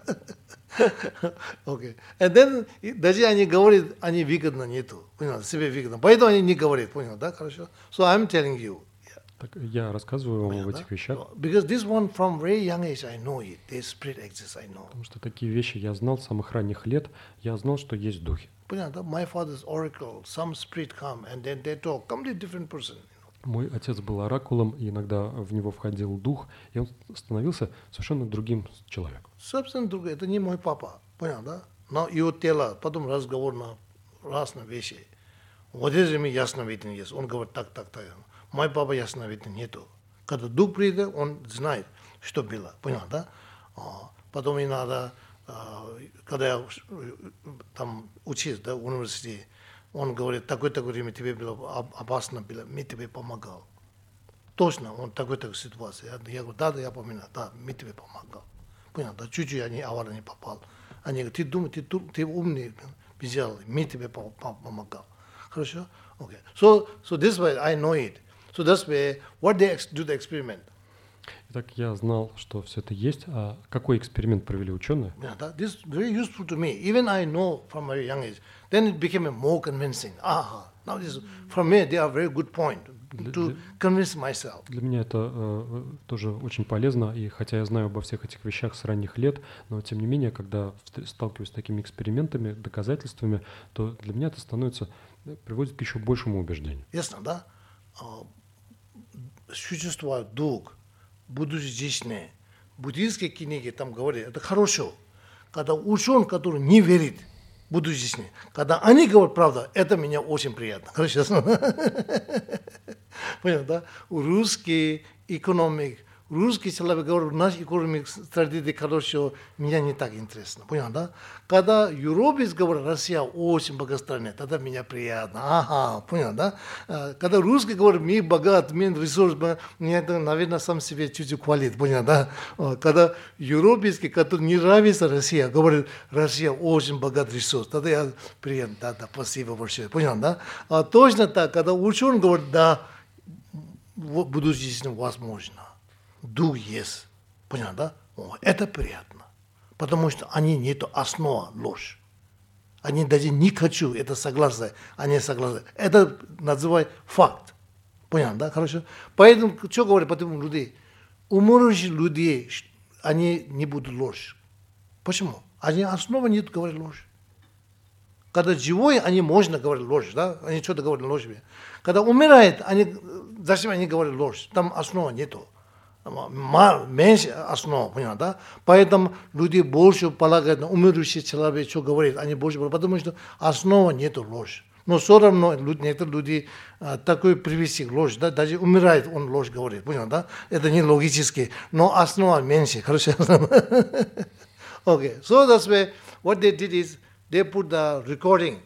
Okay. And then, даже они говорят, они выгодно нету. Понял, себе выгодно. Поэтому они не говорят, понял, да? Хорошо. So I'm telling you. Так я рассказываю вам об этих вещах. Because this one from very young age I know it. This spirit exists, I know. Потому что такие вещи я знал с самых ранних лет. Я знал, что есть духи. Понятно, my father's oracle, some spirit come and then they talk, completely different person. Мой отец был оракулом, и иногда в него входил дух, и он становился совершенно другим человеком. Собственно, другой, это не мой папа, понял, да? Но его тело, потом разговор на разные вещи. Вот это мне ясновидение есть. Он говорит так, так, так. Мой папа ясновидения нету. Когда дух придет, он знает, что было, понял, да? Потом иногда, когда я там учился, да, в университете, он говорит, такой-такой время тебе было опасно, было, мы тебе помогал. Точно, он такой-такой ситуации. Я говорю, да, да, я помню, да, мы тебе помогал. Понял, да, чуть-чуть я не авария не попал. Они говорят, ты думаешь, ты, ты умный, взял, мы тебе помогал. Хорошо? Okay. So, so this way I know it. So that's why what they do the experiment. Итак, я знал, что все это есть. А какой эксперимент провели ученые? Yeah, that, this is very useful to me. Even I know from a very young age. Then it became a more convincing. Aha. Now this from me they are very good point to convince myself. Для меня это э, тоже очень полезно, и хотя я знаю обо всех этих вещах с ранних лет, но тем не менее, когда сталкиваюсь с такими экспериментами, доказательствами, то для меня это становится приводит к еще большему убеждению. Ясно, да? Существует дух, будущее жизни. Буддийские книги там говорят, это хорошо. Когда ученый, который не верит в будущее жизни, когда они говорят правду, это меня очень приятно. Хорошо? Понятно, да? Русский экономик, русский человек говорит, наш экономик стратегия хорошо, меня не так интересно. Понятно, да? Когда европейцы говорят, Россия очень богатая страна, тогда меня приятно. Ага, понятно, да? Когда русский говорит, мы богат, мы ресурс, мне это, наверное, сам себе чуть-чуть хвалит. Понятно, да? Когда европейский, который не нравится Россия, говорит, Россия очень богат ресурс, тогда я приятно, да, да, спасибо большое. Понятно, да? А точно так, когда ученый говорит, да, в будущей жизни возможно. Дух есть. Понятно, да? О, это приятно. Потому что они нету основы ложь. Они даже не хочу, это согласны, они согласны. Это называют факт. Понятно, да? Хорошо? Поэтому, что говорят, потому люди, умершие люди, они не будут ложь Почему? Они основа нет говорить ложь. Когда живой, они можно говорить ложь, да? Они что-то говорят ложь. Когда умирает, они, зачем они говорят ложь? Там основы нету. Меньше основ, понятно, да? Поэтому люди больше полагают на умирающий человек, что говорит, они больше, потому что основа нету ложь. Но все равно некоторые люди а, такой привести к ложь, да? Даже умирает, он ложь говорит, понятно, да? Это не логически, но основа меньше, хорошо? Okay, so that's why what they did is they put the recording,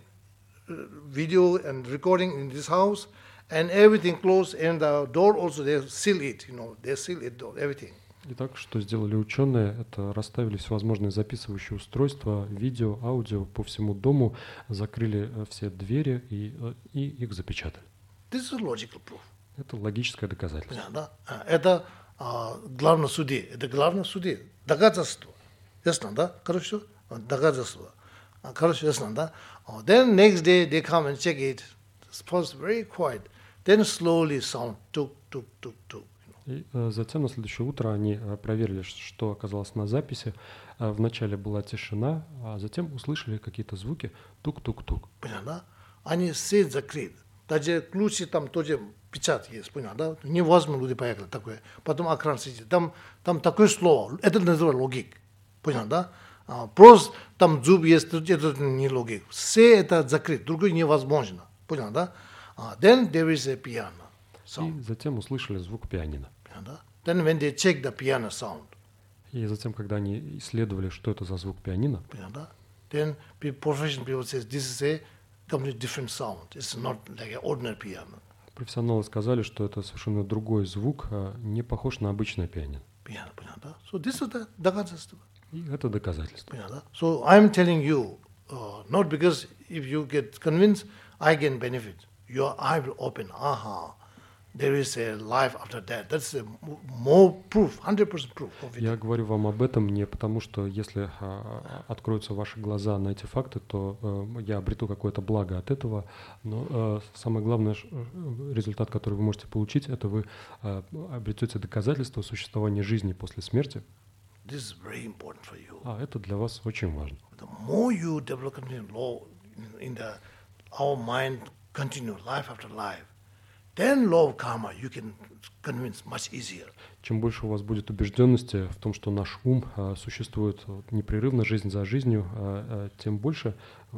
video and recording in this house, and everything closed, and the door also they seal it, you know, they seal it, everything. Итак, что сделали ученые, это расставили всевозможные записывающие устройства, видео, аудио по всему дому, закрыли все двери и, и их запечатали. This is logical proof. Это логическое доказательство. Да, это а, главное суде, это главное суде, доказательство. Ясно, да? Хорошо? Доказательство. Хорошо, ясно, да? Then next day they come and check it. First very quiet. Then slowly sound tuk tuk tuk tuk. И э, затем на следующее утро они э, проверили, что оказалось на записи. Э, вначале была тишина, а затем услышали какие-то звуки тук-тук-тук. Понятно? Они все закрыты. Даже ключи там тоже печать есть, понятно? Да? Невозможно люди поехали такое. Потом экран сидит. Там, там такое слово. Это называется логик. Понятно, да? А, просто там зуб есть, это не логик. Все это закрыто, другое невозможно. Понятно, да? А, then there is a piano sound. И затем услышали звук пианино. Понятно, да? Then when they check the piano sound. И затем, когда они исследовали, что это за звук пианино, понятно, да? Then professional people say this is a completely different sound. It's not like an ordinary piano. профессионалы сказали, что это совершенно другой звук, не похож на обычное пианино. Piano, понятно, да? So this is the доказательство. И это доказательство. Понятно, да? So I'm telling you, uh, not because if you get convinced, I can benefit. Your eye will open. Aha, there is a life after that. That's a more proof, one hundred percent proof. Я говорю вам об этом не потому, что если а, откроются ваши глаза на эти факты, то а, я обрету какое-то благо от этого. Но а, самое главное, результат, который вы можете получить, это вы а, обретете доказательство существования жизни после смерти. This is very important for you. А это для вас очень важно. The more you develop law in the our mind continue life after life, then law of karma you can convince much easier. Чем больше у вас будет убежденности в том, что наш ум а, существует вот, непрерывно, жизнь за жизнью, а, а, тем больше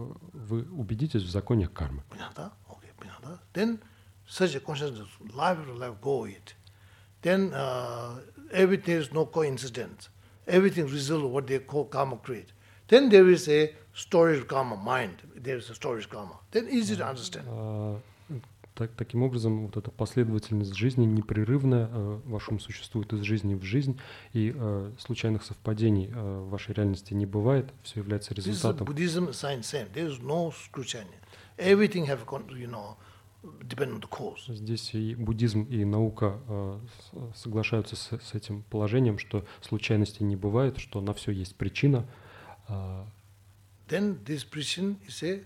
вы убедитесь в законе кармы. Понятно? Okay, понятно. Then such a consciousness, life after life, go it. Then uh, everything is no coincidence. Everything results of what they call karma create. Then there is a storage karma mind. There is a storage karma. Then easy to understand. А, так, таким образом, вот эта последовательность жизни непрерывная, а, ваш ум существует из жизни в жизнь, и а, случайных совпадений а, в вашей реальности не бывает, все является результатом. Buddhism science same. There is no случайно. Everything have, you know, depend on the cause. Здесь и буддизм, и наука э, соглашаются с, с этим положением, что случайностей не бывает, что на все есть причина. Э, Then this precision is a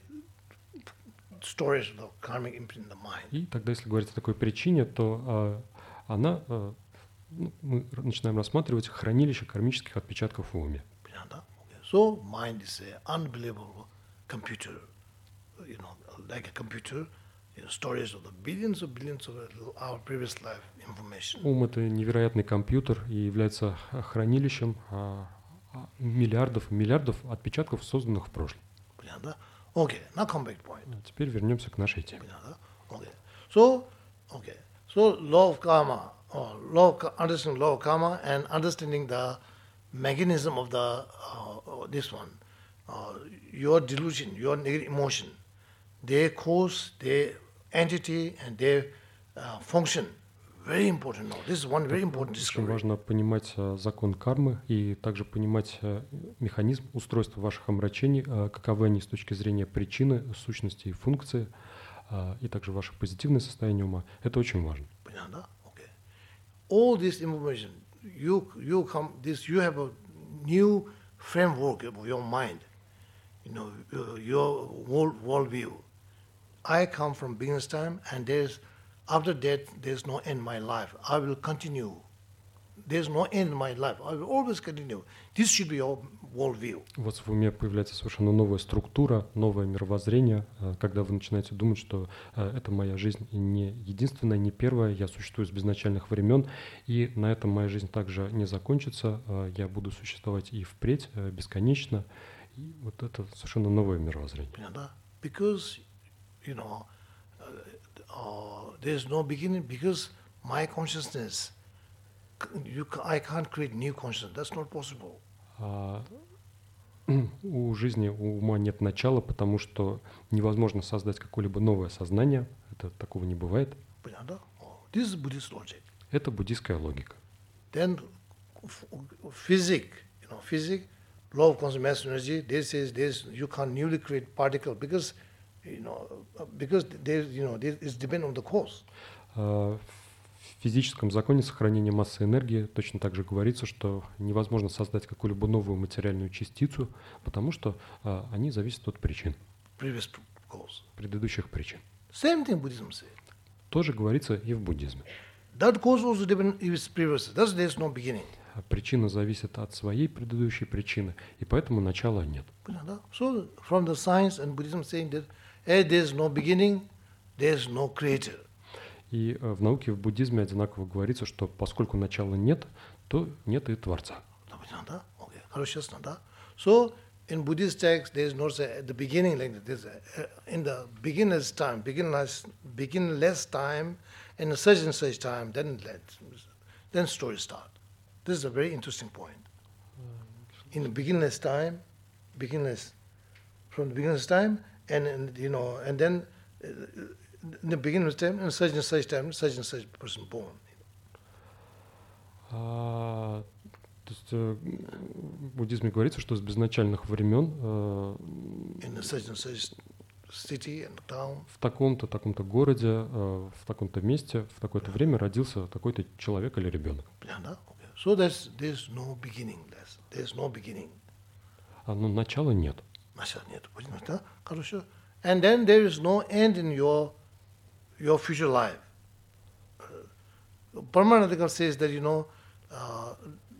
storage of karmic imprint in the mind. И тогда, если говорить о такой причине, то э, она, э, ну, мы начинаем рассматривать хранилище кармических отпечатков в уме. So mind is an unbelievable computer, you know, like a computer. Stories of the billions of billions of our previous life information. Ум — это невероятный компьютер и является хранилищем а, миллиардов и миллиардов отпечатков, созданных в прошлом. Okay, now come back to point. А теперь вернемся к нашей теме. Okay. So, okay. So law of karma, or law of, understanding law of karma and understanding the mechanism of the uh, this one, uh, your delusion, your negative emotion, their cause, their entity and their uh, function. Very important now. This is one very important discovery. Очень важно понимать uh, закон кармы и также понимать uh, механизм устройства ваших омрачений, uh, каковы они с точки зрения причины, сущности и функции, uh, и также ваше позитивное состояние ума. Это очень важно. Понятно? Okay. All this information, you you come this you have a new framework of your mind. You know your world worldview. I come from beginner's time, and there's after that there's no end my life. I will continue there's no end in my life. I will always continue. This should be your worldview. У вас в уме появляется совершенно новая структура, новое мировоззрение, э, когда вы начинаете думать, что э, это моя жизнь не единственная, не первая, я существую с безначальных времен, и на этом моя жизнь также не закончится, э, я буду существовать и впредь э, бесконечно. И вот это совершенно новое мировоззрение. Because, you know, uh, uh, there's no beginning, because my consciousness, you, I can't create new consciousness. That's not possible. А, у жизни, у ума нет начала, потому что невозможно создать какое-либо новое сознание. Это такого не бывает. This is Buddhist logic. Это буддийская логика. Then physics, you know, physics, law of quantum mass energy. This is this. You can't newly create particle because, you know, because there, you know, it's depend on the cause. Uh, В физическом законе сохранения массы энергии точно так же говорится, что невозможно создать какую-либо новую материальную частицу, потому что а, они зависят от причин, предыдущих причин. Same thing Buddhism says. Тоже говорится и в буддизме. That cause also depends on its previous. Thus there is no beginning. Причина зависит от своей предыдущей причины, и поэтому начала нет. So from the science and Buddhism saying that there is no beginning, there is no creator. И в науке, в буддизме одинаково говорится, что поскольку начала нет, то нет и Творца. So in Buddhist text, there is no say at the beginning like this. In the beginner's time, beginnerless, beginnerless time, in such and such time, then let, then story start. This is a very interesting point. In the beginnerless time, beginnerless, from the beginner's time, and, and you know, and then. Uh, in the beginning of time, and such and such time, such and such person born. А, то есть э, в буддизме говорится, что с безначальных времен э, in the such and such city and town, в таком-то, таком-то городе, э, в таком-то месте, в такое-то время родился такой-то человек или ребенок. So there's, there's no beginning. There's, there's no beginning. А, но начала нет. Начала нет. Хорошо. And then there is no end in your your future life. Uh, Paramahansa says that, you know, uh,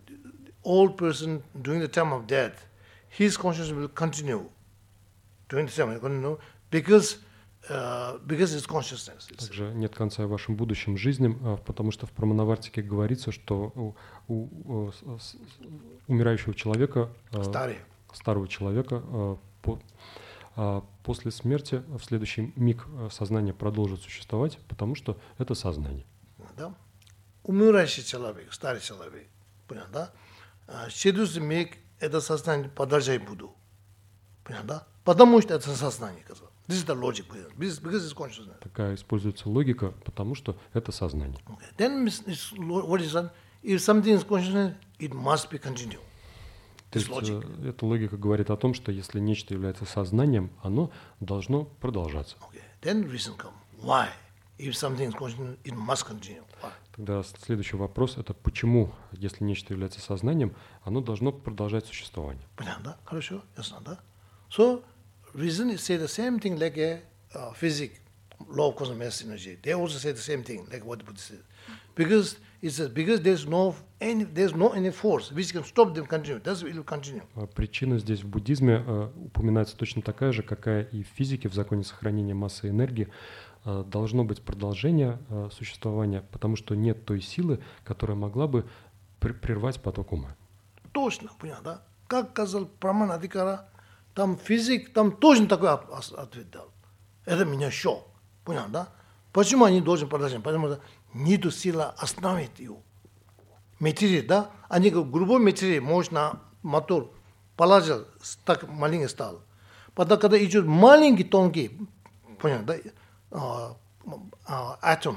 old person during the time of death, his consciousness will continue during the time, you know, because uh, because it's consciousness. Также нет конца вашим будущим жизням, потому что в Праманавартике говорится, что у, у, у умирающего человека, Старый. старого человека, по, после смерти в следующий миг сознание продолжит существовать, потому что это сознание. Да? Умирающий человек, старый человек, понятно, да? В следующий миг это сознание продолжать буду. Понятно, да? Потому что это сознание. This is the logic, because it's consciousness. Такая используется логика, потому что это сознание. Okay. Then what is that? If something is consciousness, it must be continued. То есть эта логика говорит о том, что если нечто является сознанием, оно должно продолжаться. Okay. Then reason come. Why? If something is conscious, it must continue. Why? Тогда следующий вопрос – это почему, если нечто является сознанием, оно должно продолжать существование. Понятно? Хорошо? Ясно, да? So, reason is say the same thing like a uh, physics, law of quantum mass energy. They also say the same thing like what the Buddha says. Because it says because there's no any there's no any force which can stop them continue. That's it will continue. Причина здесь в буддизме э, упоминается точно такая же, какая и в физике, в законе сохранения массы и энергии. Э, должно быть продолжение э, существования, потому что нет той силы, которая могла бы при- прервать поток ума. Точно, понятно, да? Как сказал Праман Адикара, там физик, там точно такой ответ дал. Это меня шок, понятно, да? Почему они должны продолжать? Потому что нету силы остановить его. Материя, да? Они грубой материи, можно мотор положил, так маленький стал. Потом, когда идет маленький, тонкий, понятно, да? А, а, атом,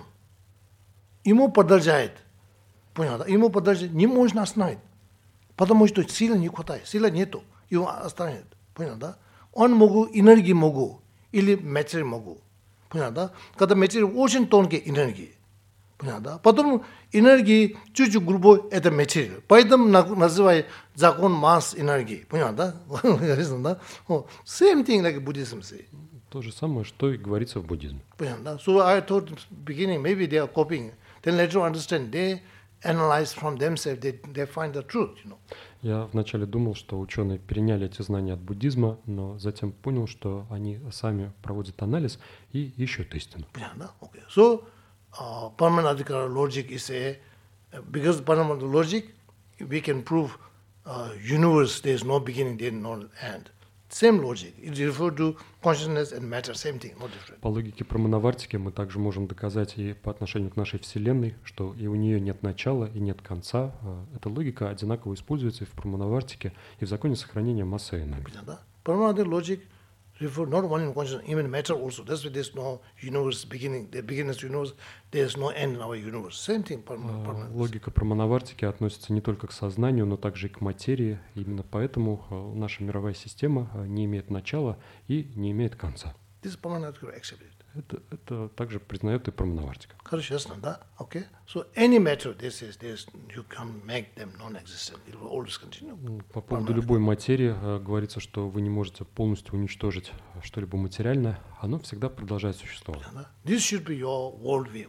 ему продолжает, понятно, ему продолжает, не можно остановить, потому что силы не хватает, силы нету, его остановит, понятно, да? Он могу, энергии могу, или материи могу. Понятно, да? Когда материя очень тонкие энергии. Понятно, да? Потом энергии чуть-чуть грубой – это материя. Поэтому называют закон масс энергии. Понятно, да? Same thing like Buddhism say. То же самое, что и говорится в буддизме. Понятно, да? So I thought in the beginning maybe they are copying. Then later on understand they analyze from themselves, they, they find the truth, you know. Я вначале думал, что ученые переняли эти знания от буддизма, но затем понял, что они сами проводят анализ и ищут истину. Okay. So, uh, Paramanadikara logic is a, because Paramanadikara logic, we can prove uh, universe, there is no beginning, there is no end. Same logic. It refers to consciousness and matter, same thing, no different. По логике Праманавартики мы также можем доказать и по отношению к нашей Вселенной, что и у нее нет начала и нет конца. Эта логика одинаково используется и в Праманавартике, и в законе сохранения массы и энергии. Paramanadikara logic refers not only to consciousness, even matter also. That's why there is no universe beginning, the beginning of universe, there is no end in our universe. Same thing. Логика Праманавартики относится не только к сознанию, но также и к материи. Именно поэтому наша мировая система не имеет начала и не имеет конца. This Paramanadikara accepted. Это, это также признает и Праманавартика. Хорошо, ясно, да? Okay. So any matter, this is, this, you can make them non-existent. It will always continue. По поводу любой материи э, говорится, что вы не можете полностью уничтожить что-либо материальное, оно всегда продолжает существовать. This should be your worldview.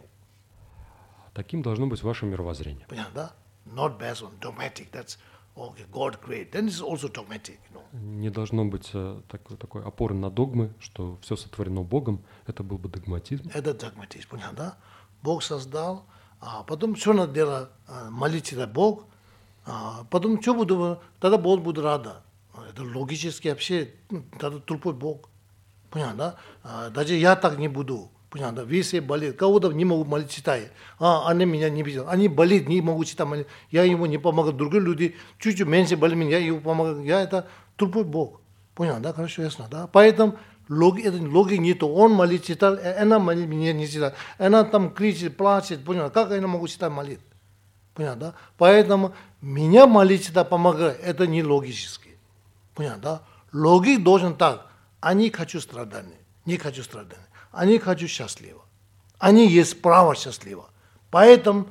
Таким должно быть ваше мировоззрение. Not based on dogmatic. That's okay. God created. Then it's also dogmatic, you know. Не должно быть э, такой, такой опоры на догмы, что все сотворено Богом. Это был бы догматизм. Это догматизм, понятно? Бог создал, а потом что надо делать? Молиться Бог, а потом что буду? Тогда Бог будет рада. Это логически вообще, тогда тупой Бог, понятно? А, даже я так не буду. Понятно, весь болит, кого-то не могу молить читать, а они меня не видят, они болит, не могу читать молить, я ему не помогаю, другие люди чуть-чуть меньше болит меня, я ему помогаю, я это тупой Бог, понятно, да, хорошо, ясно, да, поэтому логики, логики нету, он молит читал, она молит меня не читает, она там кричит, плачет, понятно, как я могу читать молит, понятно, да, поэтому меня молить читать помогает, это не логически, понятно, да, логик должен так, они хочу страдания, не хочу страдания. Они хотят счастливо. Они есть право счастливо. Поэтому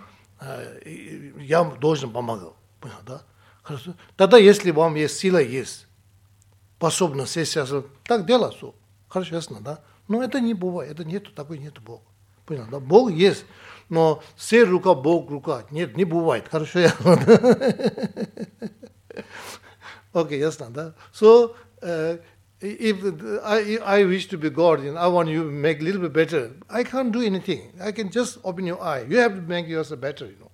э, я должен помогать. Понял, да? Хорошо? Тогда, если вам есть сила, есть способность, есть счастливо, так делай все. Хорошо, ясно, да? Но это не бывает. Это нету, такой нету Бога. Понял, да? Бог есть. Но все рука, Бог рука. Нет, не бывает. Хорошо, ясно, да? Окей, ясно, да? So, uh, if I, I wish to be God and I want you to make a little bit better, I can't do anything. I can just open your eye. You have to make yourself better, you know.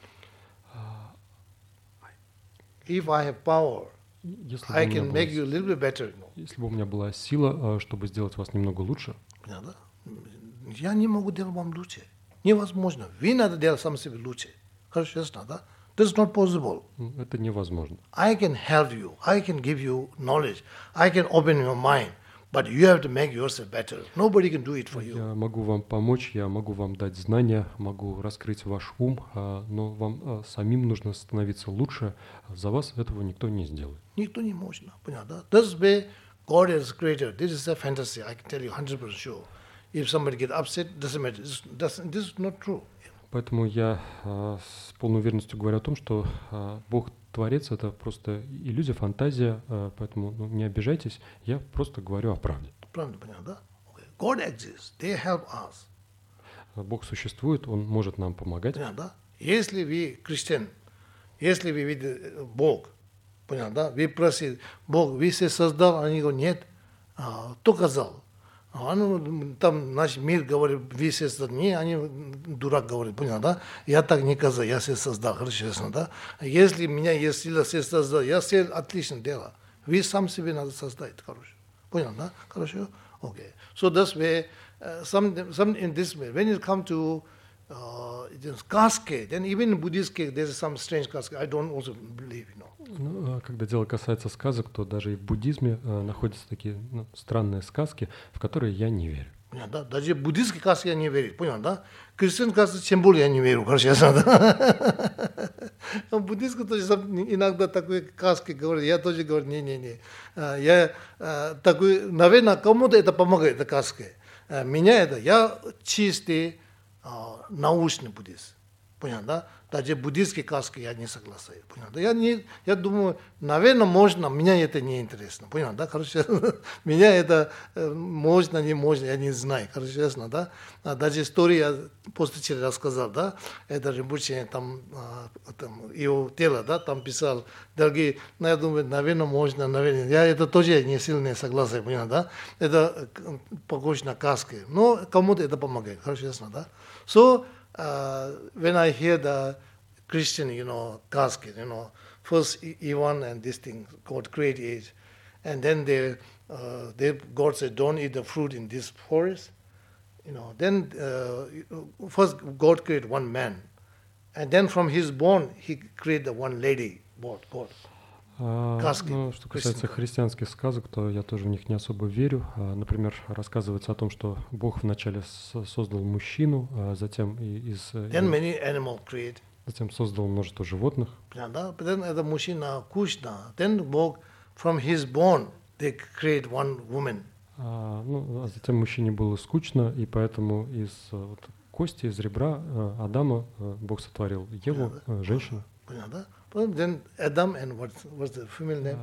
If I have power, I can make you a little bit better, you know. Если бы у меня была сила, чтобы сделать вас немного лучше, я не могу делать вам лучше. Невозможно. Вы надо делать сам себе лучше. Хорошо, ясно, да? That's not possible. Это невозможно. I can help you. I can give you knowledge. I can open your mind. But you have to make yourself better. Nobody can do it for you. Я могу вам помочь, я могу вам дать знания, могу раскрыть ваш ум, но вам самим нужно становиться лучше. За вас этого никто не сделает. Никто не может. Понятно? That's why God is creator. This is a fantasy. I can tell you one hundred percent sure. If somebody get upset, doesn't matter. This is not true. Поэтому я а, с полной уверенностью говорю о том, что а, Бог Творец — это просто иллюзия, фантазия, а, поэтому ну, не обижайтесь, я просто говорю о правде. Правда, понятно, да? Okay. God exists, they help us. Бог существует, Он может нам помогать. Понятно, да? Если вы христиан, если вы видите Бог, понятно, да? Вы просите, Бог, вы все создал, они говорят, нет, а, кто сказал? Он, там наш мир говорит, вы все создали, не, они дурак говорит, понял, да? Я так не сказал, я все создал, хорошо, ясно, да? Если у меня есть сила, все создал, я все отлично делаю. Вы сам себе надо создать, хорошо. Понял, да? Хорошо? Okay. So that's why, uh, some, some in this way, when it comes to uh, cascade, then even in Buddhist case, there's some strange cascade. I don't also believe, you know. Ну, когда дело касается сказок, то даже и в буддизме э, находятся такие ну, странные сказки, в которые я не верю. Да, даже буддистские сказки я не верю, понял, да? Крестьянские сказки тем более я не верю, хорошо, да? Буддистские тоже иногда такие сказки говорят, я тоже говорю, не-не-не. Я такой, наверное, кому-то это помогает, эта сказка. Меня это, я чистый научный буддист. Понятно, да? Даже буддийские каски я не согласен. Понятно? Я, не, я думаю, наверное, можно, меня это не интересно. Понятно, да? Короче, меня это можно, не можно, я не знаю. Короче, честно, да? А даже историю я после чего рассказал, да? Это рабочее там, там, его тело, да? Там писал, дорогие, ну, я думаю, наверное, можно, наверное. Я это тоже не сильно согласен, понятно, да? Это похоже на каски. Но кому-то это помогает. Короче, честно, да? So, Uh, when I hear the Christian, you know, casket, you know, first Ivan and this thing, God create age, and then they, uh, they, God said, don't eat the fruit in this forest, you know. Then uh, first God created one man, and then from his bone He created one lady, God. God. А, ну, что касается христианских сказок, то я тоже в них не особо верю. А, например, рассказывается о том, что Бог вначале создал мужчину, а затем и из Then many animal create. затем создал множество животных. Да, then это мужчина Кушна. Then Бог from his bone they create one woman. А, ну, а затем мужчине было скучно, и поэтому из вот, кости, из ребра Адама Бог сотворил Еву, женщину. Понятно? Then Adam and what's, what's the female name?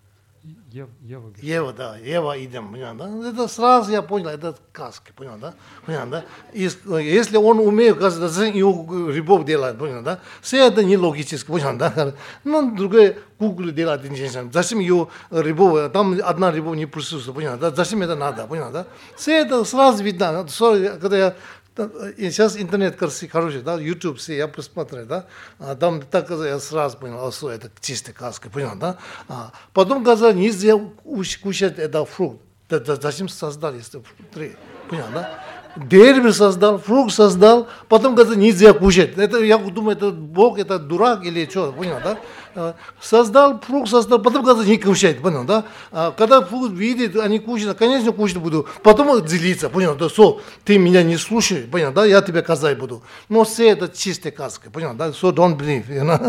Ева, Ева. Ева, да, Ева идем, понятно? Это сразу я понял, это сказки, понятно? Понятно? Если он умеет, зачем его рыбов делает, понятно? Все это не логически, понятно? Но другие куклы делают, зачем его рыбов, там одна рыбов не присутствует, понятно? Зачем это надо, понятно? Все это сразу видно, когда я сейчас интернет хороший, да, YouTube все, я посмотрел, да, а там так я сразу понял, что это чистая каска, понял, да. А потом сказал, нельзя кушать это фрукт, зачем создали это три, понял, да. Дерево создал, фрукт создал, потом говорит, нельзя кушать. Это, я думаю, это Бог, это дурак или что, понял, да? Создал, фрукт создал, потом говорит, не кушать, понял, да? А когда фрукт видит, они кушают, конечно, кушать буду, потом делиться, понял, да? So, ты меня не слушай, понял, да? Я тебя казать буду. Но все это чистая каска, понял, да? So don't believe, you know?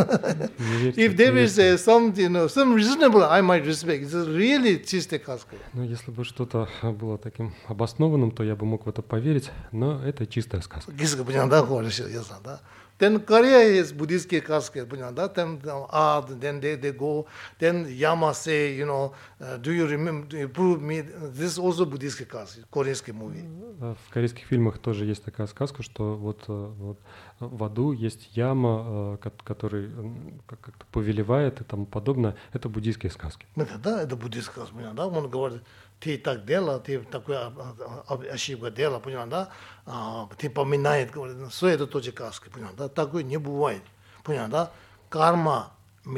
If there is uh, some, you know, some reasonable, I might respect. It's really чистая каска. Ну, если бы что-то было таким обоснованным, то я бы мог в это поверить. Но это чистая сказка. Киска, понятно, да, ясно, да. Then Korea is Buddhist сказки, понятно, да. Then ah, then they they go. Then Yama say, you know, uh, do you remember? Do you prove me? This is also Buddhist сказки, Korean movie. В корейских фильмах тоже есть такая сказка, что вот, вот в аду есть яма, который как-то повелевает и тому подобное. Это буддийские сказки. Да, это буддийские сказки, понятно, да. Он говорит, ты так делал, ты такую ошибку делал, понятно, да? А, ты поминает, говорит, все это тоже сказки, понятно, да? Такое не бывает, понятно, да? Карма,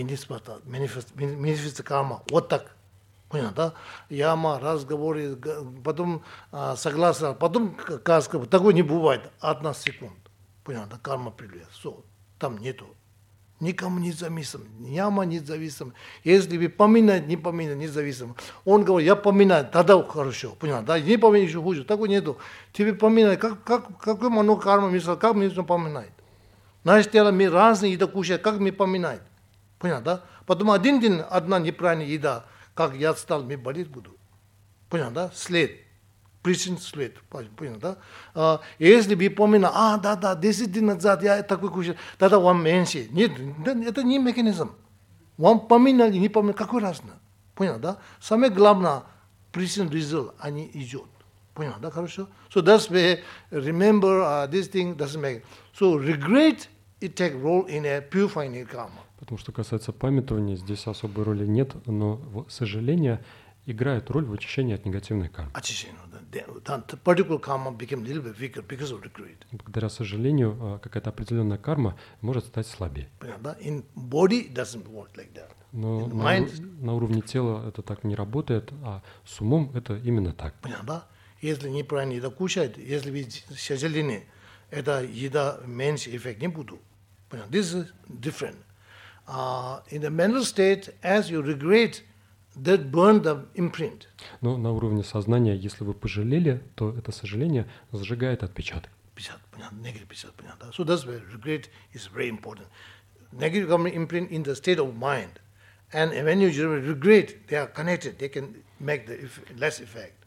манифест карма, вот так, понятно, да? Яма, разговоры, потом а, согласен, потом сказка, такое не бывает, одна секунда, понятно, да? Карма придет, все, там нету. Никому не зависим, яма не зависим. Если вы поминать, не поминать, не зависим. Он говорит, я поминаю, тогда хорошо, понял, да? Не поминать еще хуже, такого нету. Тебе поминать, как, как, какой много карма мисля, как мне нужно поминать? Наше тело, мы разные еда кушаем, как мы поминать? Понял, да? Потом один день, одна неправильная еда, как я стал, мне болеть буду. Понял, да? След. Причина след, понял, да? А, если вы помните, а, да, да, десять дней назад я такой кушал, тогда вам меньше. Нет, это не механизм. Вам поминали, не поминали, какой разница? Понял, да? Самое главное, причина, результат, они идут. Понял, да, хорошо? So that's why remember uh, this thing doesn't make. So regret, it take role in a purifying karma. Потому что касается памятования, здесь особой роли нет, но сожаление играет роль в очищении от негативной кармы. Очищение, да. Particular karma became a little bit weaker because of regret. Благодаря сожалению, какая-то определенная карма может стать слабее. In body, it doesn't work like that. Но на, mind, на уровне тела это так не работает, а с умом это именно так. Понятно? Если неправильно еда кушать, если вы сожалены, это еда меньше эффект не будет. Понятно? This is different. Uh, in the mental state, as you regret, that burn the imprint. Но на уровне сознания, если вы пожалели, то это сожаление сжигает отпечаток. Negative отпечаток, понятно. So that's why regret is very important. Negative imprint in the state of mind. And when you regret, they are connected. They can make the less effect.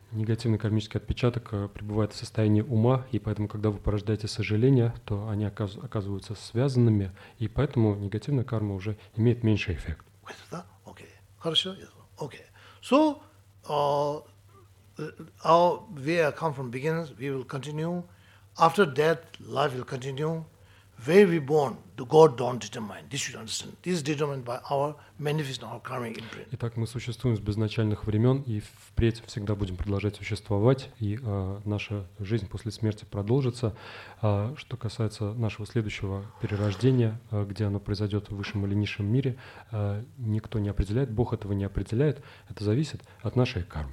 Негативный кармический отпечаток э, пребывает в состоянии ума, и поэтому, когда вы порождаете сожаления, то они оказ- оказываются связанными, и поэтому негативная карма уже имеет меньший эффект. Да? Окей. Хорошо? Окей. So, uh, our way I come from beginners, we will continue. After death, life will continue. Where we born, the God don't determine. This should understand. This is determined by our manifestation, our karmic imprint. Итак, мы существуем с безначальных времен, и впредь всегда будем продолжать существовать, и э, наша жизнь после смерти продолжится. А что касается нашего следующего перерождения, э, где оно произойдет в высшем или низшем мире, э, никто не определяет, Бог этого не определяет. Это зависит от нашей кармы.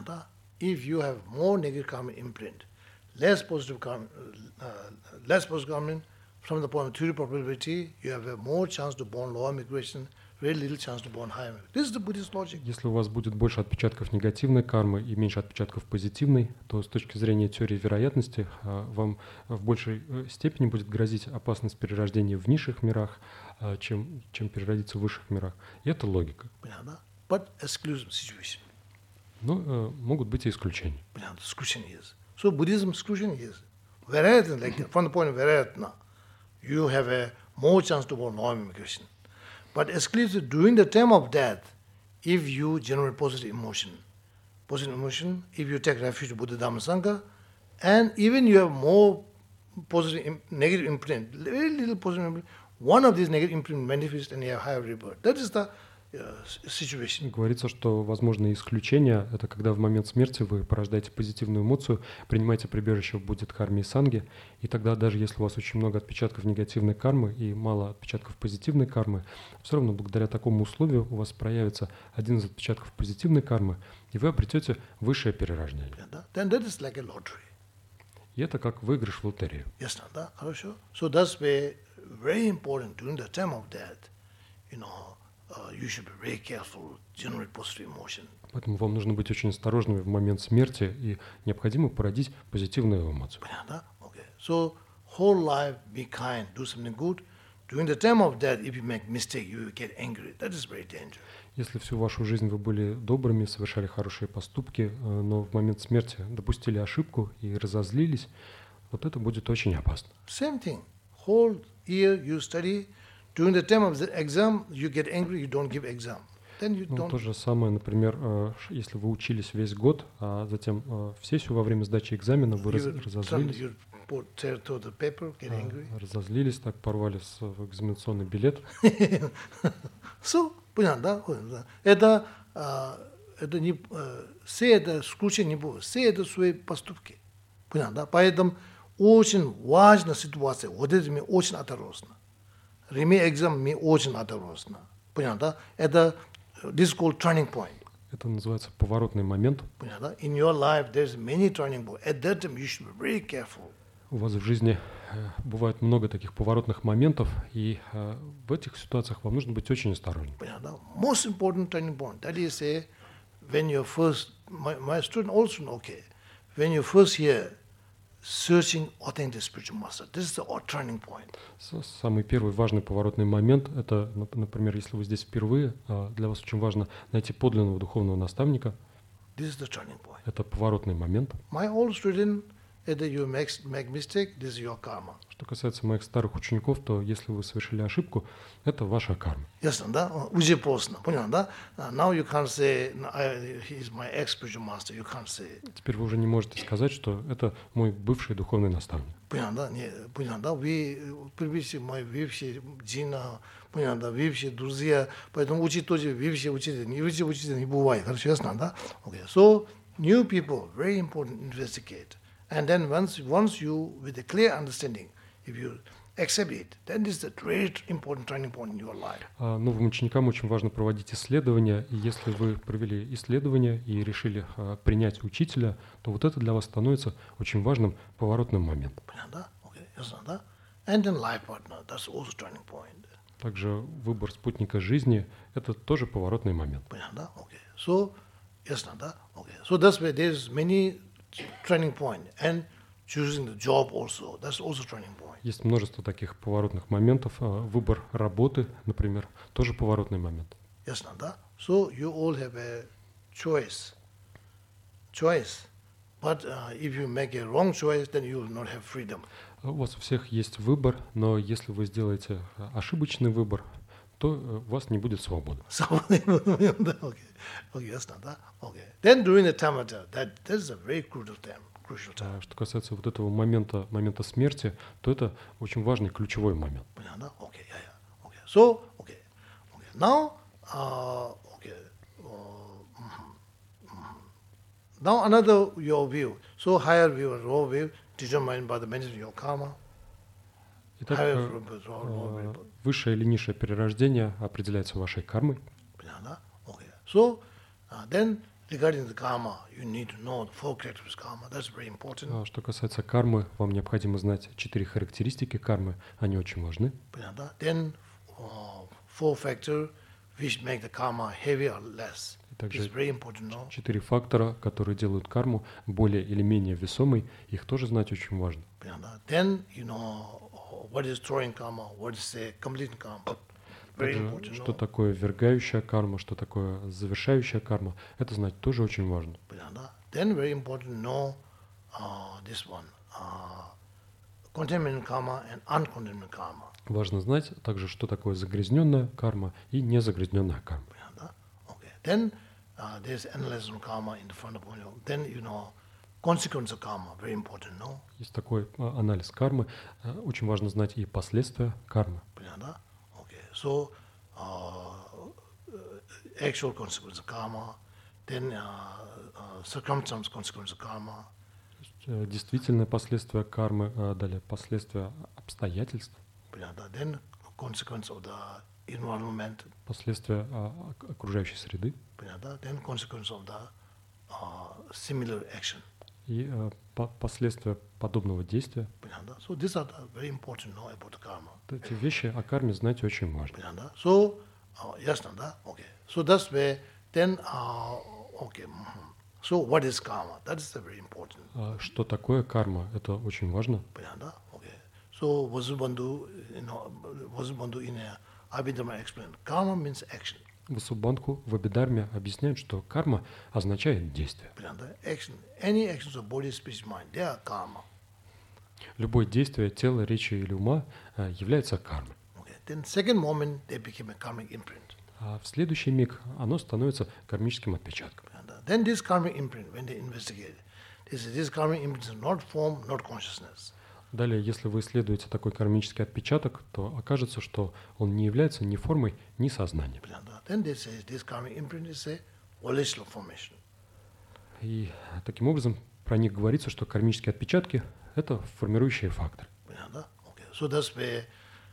If you have more negative karmic imprint, less positive karma, uh, less positive karma, from the point of theory probability, you have a more chance to born lower migration, very little chance to born higher. This is the Buddhist logic. Если у вас будет больше отпечатков негативной кармы и меньше отпечатков позитивной, то с точки зрения теории вероятности вам в большей степени будет грозить опасность перерождения в низших мирах, чем, чем переродиться в высших мирах. И это логика. But exclusive situation. Но могут быть и исключения. Exclusion is. So Buddhism exclusion is. Variety, like from the point of variety, you have a more chance to born lower migration. But exclusive during the time of death, if you generate positive emotion, positive emotion, if you take refuge to Buddha Dhamma Sangha, and even you have more positive, negative imprint, very little positive imprint, one of these negative imprint manifests and you have higher rebirth. That is the uh, situation. Говорится, что возможны исключения. Это когда в момент смерти вы порождаете позитивную эмоцию, принимаете прибежище в Буддхидхарме и Санге, и тогда даже если у вас очень много отпечатков негативной кармы и мало отпечатков позитивной кармы, все равно благодаря такому условию у вас проявится один из отпечатков позитивной кармы, и вы обретете высшее перерождение. Then that is like a lottery. И это как выигрыш в лотерею. Yes, да, хорошо. So that's why very important during the time of death, you know, uh, you should be very careful, generate positive emotion. Поэтому вам нужно быть очень осторожными в момент смерти, и необходимо породить позитивную эмоцию. Да? Okay. So whole life be kind, do something good. During the time of death, if you make mistake, you will get angry. That is very dangerous. Если всю вашу жизнь вы были добрыми, совершали хорошие поступки, но в момент смерти допустили ошибку и разозлились, вот это будет очень опасно. Same thing. Whole year you study. During the time of the exam, you get angry, you don't give exam. Then you ну, don't... То же самое, например, если вы учились весь год, а затем в сессию во время сдачи экзамена вы раз, разозлились, you put, tear to the paper, get angry. разозлились, так порвали экзаменационный билет. So, понятно, да? Это, это не, все это исключение не будет, все это свои поступки. Понятно, да? Поэтому очень важная ситуация, вот это мне очень оторосно. Ремей экзамен мне очень оторосно. Понятно, да? Это this is called turning point. Это называется поворотный момент. Понятно, да? In your life there's many turning points. At that time you should be very careful. У вас в жизни бывает много таких поворотных моментов, и в этих ситуациях вам нужно быть очень осторожным. Most important turning point, that is, say, when you first, my, my student also okay, when you first hear searching authentic spiritual master, this is the turning point. Самый первый важный поворотный момент, это, например, если вы здесь впервые, для вас очень важно найти подлинного духовного наставника. This is the turning point. Это поворотный момент. My old student, either you make, make mistake, this is your karma. Что касается моих старых учеников, то если вы совершили ошибку, это ваша карма. Ясно, да? Уже поздно, понятно, да? Now you can't say, he is my ex-spiritual master, you can't say. Теперь вы уже не можете сказать, что это мой бывший духовный наставник. Понятно, да? Не, понятно, да? Вы, прибывшие мои бывшие джина, понятно, да? Бывшие друзья, поэтому учить тоже бывшие учителя, не бывшие учителя не бывает, хорошо, ясно, да? Okay, so new people, very important, investigate. And then once, once you, with a clear understanding, if you accept it, then this is a great important turning point in your life. Новым ученикам очень важно проводить исследования, и если вы провели исследования и решили принять учителя, то вот это для вас становится очень важным поворотным моментом. Понятно? Okay, ясно, да? And then life partner, that's also turning point. Также выбор спутника жизни – это тоже поворотный момент. Понятно? Okay. So, ясно, да? Okay. So that's why there's many turning point, and choosing the job also, that's also turning point. Есть множество таких поворотных моментов. Выбор работы, например, тоже поворотный момент. Ясно, да? So you all have a choice. choice. But uh, if you make a wrong choice, then you will not have freedom. У вас у всех есть выбор, но если вы сделаете э, ошибочный выбор, то э, у вас не будет свободы. So, okay, okay, that's not that. Okay. Then during the time of death, that that is a very crucial time, crucial time. А Что касается вот этого момента, момента смерти, то это очень важный ключевой момент. Okay, yeah, yeah. Okay. So, okay, okay. Now, uh, okay. Uh, mhm, mhm. Now another your view. So higher view and lower view determined by the mention of your karma. Итак, Higher э, view, lower, lower э, view. высшее или низшее перерождение определяется вашей кармой. Okay. So, uh, then regarding the karma, you need to know the four characteristics of karma. That's very important. А Что касается кармы, вам необходимо знать четыре характеристики кармы, они очень важны. Then uh, four factors which make the karma heavy or less. И также It's very important to know. четыре фактора, которые делают карму более или менее весомой, их тоже знать очень важно. Then you know what is throwing karma, what is a complete karma. Very Также, important to что know. такое ввергающая карма, что такое завершающая карма, это знать тоже очень важно. Then very important to know uh, this one, uh, contaminated karma and uncontaminated karma. Важно знать также, что такое загрязненная карма и незагрязненная карма. Okay. Then uh, there's analysis of karma in the front of you. Then you know consequence of karma, very important, no? Есть такой а, анализ кармы. А, Очень важно знать и последствия кармы. Okay. So uh, actual consequence of karma, then uh, uh, circumstance consequence of karma. Э, Действительное последствия кармы, а далее последствия обстоятельств, Then consequence of the environment. последствия а, ок- окружающей среды Then consequence of the uh, similar action. и а, по- последствия подобного действия. So these are the very important to know about the karma. Вот Эти вещи о карме знать очень важно. So uh, yes, Nanda. Okay. So that's where then uh, okay. mhm. So what is karma? That is very important. А Что такое карма? Это очень важно. Okay. So Vasubandhu, you know, Vasubandhu in a Abhidharma explained, karma means action. Васубандху в Абхидharме объясняют, что карма означает действие. Action. Any actions of body, speech, mind, they are karma. Любое действие тела, речи или ума а, является кармой. Okay. Then second moment they became a karmic imprint. А в следующий миг оно становится кармическим отпечатком. Then this karmic imprint, when they investigate, they say this karmic imprint is not form, not consciousness. Далее, если вы исследуете такой кармический отпечаток, то окажется, что он не является ни формой, ни сознанием. Then they say this karmic imprint is a volitional formation. И таким образом про них говорится, что кармические отпечатки – это формирующие факторы. Okay. So that's where,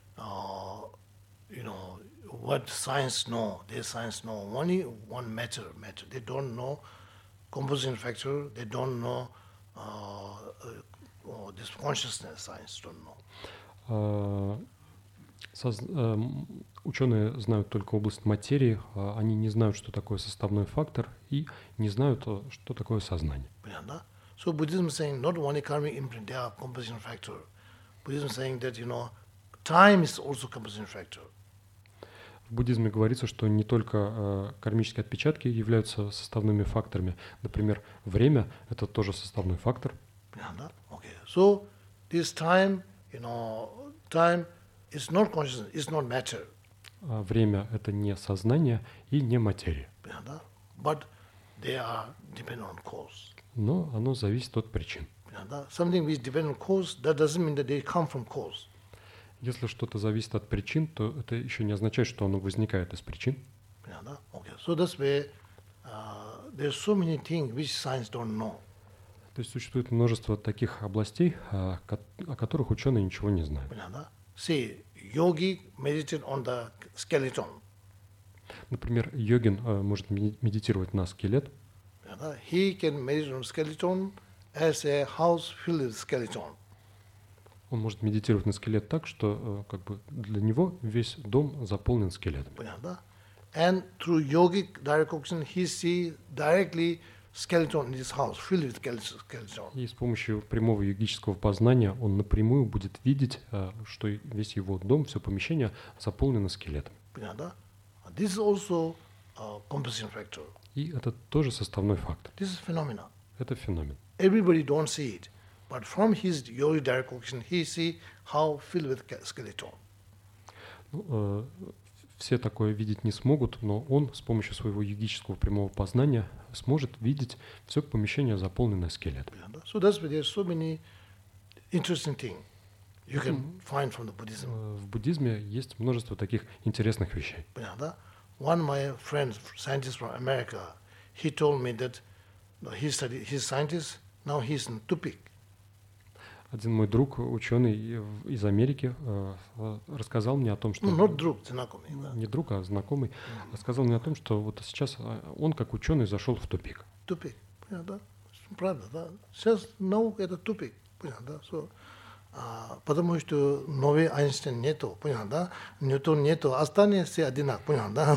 uh, you know, what science know, their science know only one matter, matter. They don't know composition factor, they don't know uh, uh, oh, this consciousness, science don't know. А, соз- эм, Ученые знают только область материи, а они не знают, что такое составной фактор, и не знают, а, что такое сознание. So Buddhism is saying not only karmic imprint, they are composition factor. Buddhism is saying that, you know, time is also composition factor. В буддизме говорится, что не только э, кармические отпечатки являются составными факторами. Например, время – это тоже составной фактор. Okay. So this time, you know, time is not consciousness, it's not matter. А время – это не сознание и не материя. But they are dependent on cause. Но оно зависит от причин. Something which depends on cause, that doesn't mean that they come from cause. Если что-то зависит от причин, то это еще не означает, что оно возникает из причин. Okay. So that's where uh, there's so many things which science don't know. То есть существует множество таких областей, о ко- о которых ученые ничего не знают. See, yogi meditate on the skeleton. Например, йогин э, может меди- медитировать на скелет. He can meditate on skeleton as a house filled with skeleton. Он может медитировать на скелет так, что э, как бы для него весь дом заполнен скелетами. And through yogic direct cognition, he see directly skeleton in this house filled with skeleton. И с помощью прямого йогического познания он напрямую будет видеть, э, что весь его дом, все помещение заполнено скелетами. This is also a composition factor. И это тоже составной фактор. This is phenomena. Это феномен. Everybody don't see it, but from his yogic direct collection, he see how filled with skeleton. Ну, э, все такое видеть не смогут, но он с помощью своего йогического прямого познания сможет видеть все помещение, заполненное скелетом. So that's why there's so many interesting things you can find from the Buddhism. В буддизме есть множество таких интересных вещей. One of my friends, scientist from America, he told me that he studied, he's scientist, now he's in tupik. Один мой друг, ученый из Америки, рассказал мне о том, что... No, not друг, знакомый. Не друг, а знакомый. Mm-hmm. Рассказал мне о том, что вот сейчас он, как ученый, зашел в тупик. Тупик, понятно, да? Правда, да. Сейчас наука — это тупик, понятно, да? So, а, потому что новый Эйнштейн нету, понятно, да? Ньютон нету, остальные все одинаковые, понятно,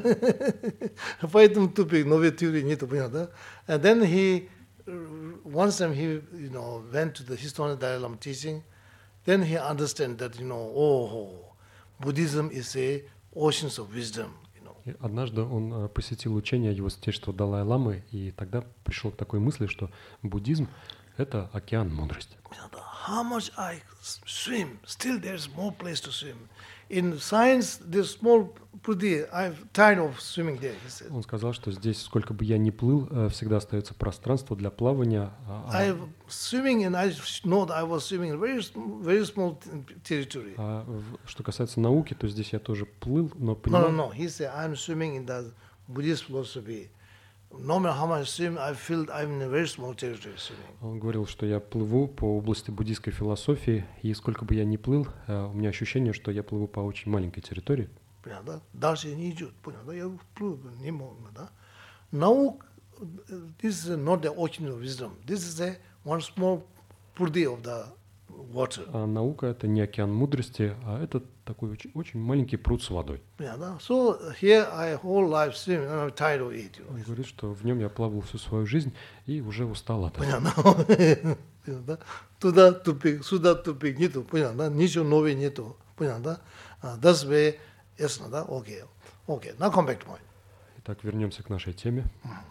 да? Поэтому тупик, новой теории нету, понятно, да? And then he... Once time he, you know, went to the Historical Dalai Lama teaching, then he understand that, you know, oh, Buddhism is a oceans of wisdom, you know. И однажды он посетил учение его святейшества Далай-ламы, и тогда пришел к такой мысли, что буддизм — это океан мудрости. How much I swim, still there's more place to swim. In science, this small pudi, I'm tired of swimming there. Он сказал, что здесь, сколько бы я ни плыл, всегда остается пространство для плавания. I swimming and I know that I was swimming in very very small territory. А что касается науки, то здесь я тоже плыл, но понимал. No, no, no. He said I'm swimming in the Buddhist philosophy. No matter how much I swim, I feel I'm in a very small territory swimming. Он говорил, что я плыву по области буддийской философии, и сколько бы я ни плыл, у меня ощущение, что я плыву по очень маленькой территории. Понятно? Дальше не идет. Понятно? Я плыву не могу, да? Наука, this is not the ocean of wisdom. This is a one small purdy of the water. А наука — это не океан мудрости, а это такой очень, очень маленький пруд с водой. Понятно? So here I whole life swim, and I'm tired of it. Он говорит, что в нем я плавал всю свою жизнь и уже устал от этого. Понятно? Туда тупик, сюда тупик, нету, понятно? Ничего нового нету, понятно? That's way, ясно, да? Окей. Окей, now come back to point. Итак, вернемся к нашей теме.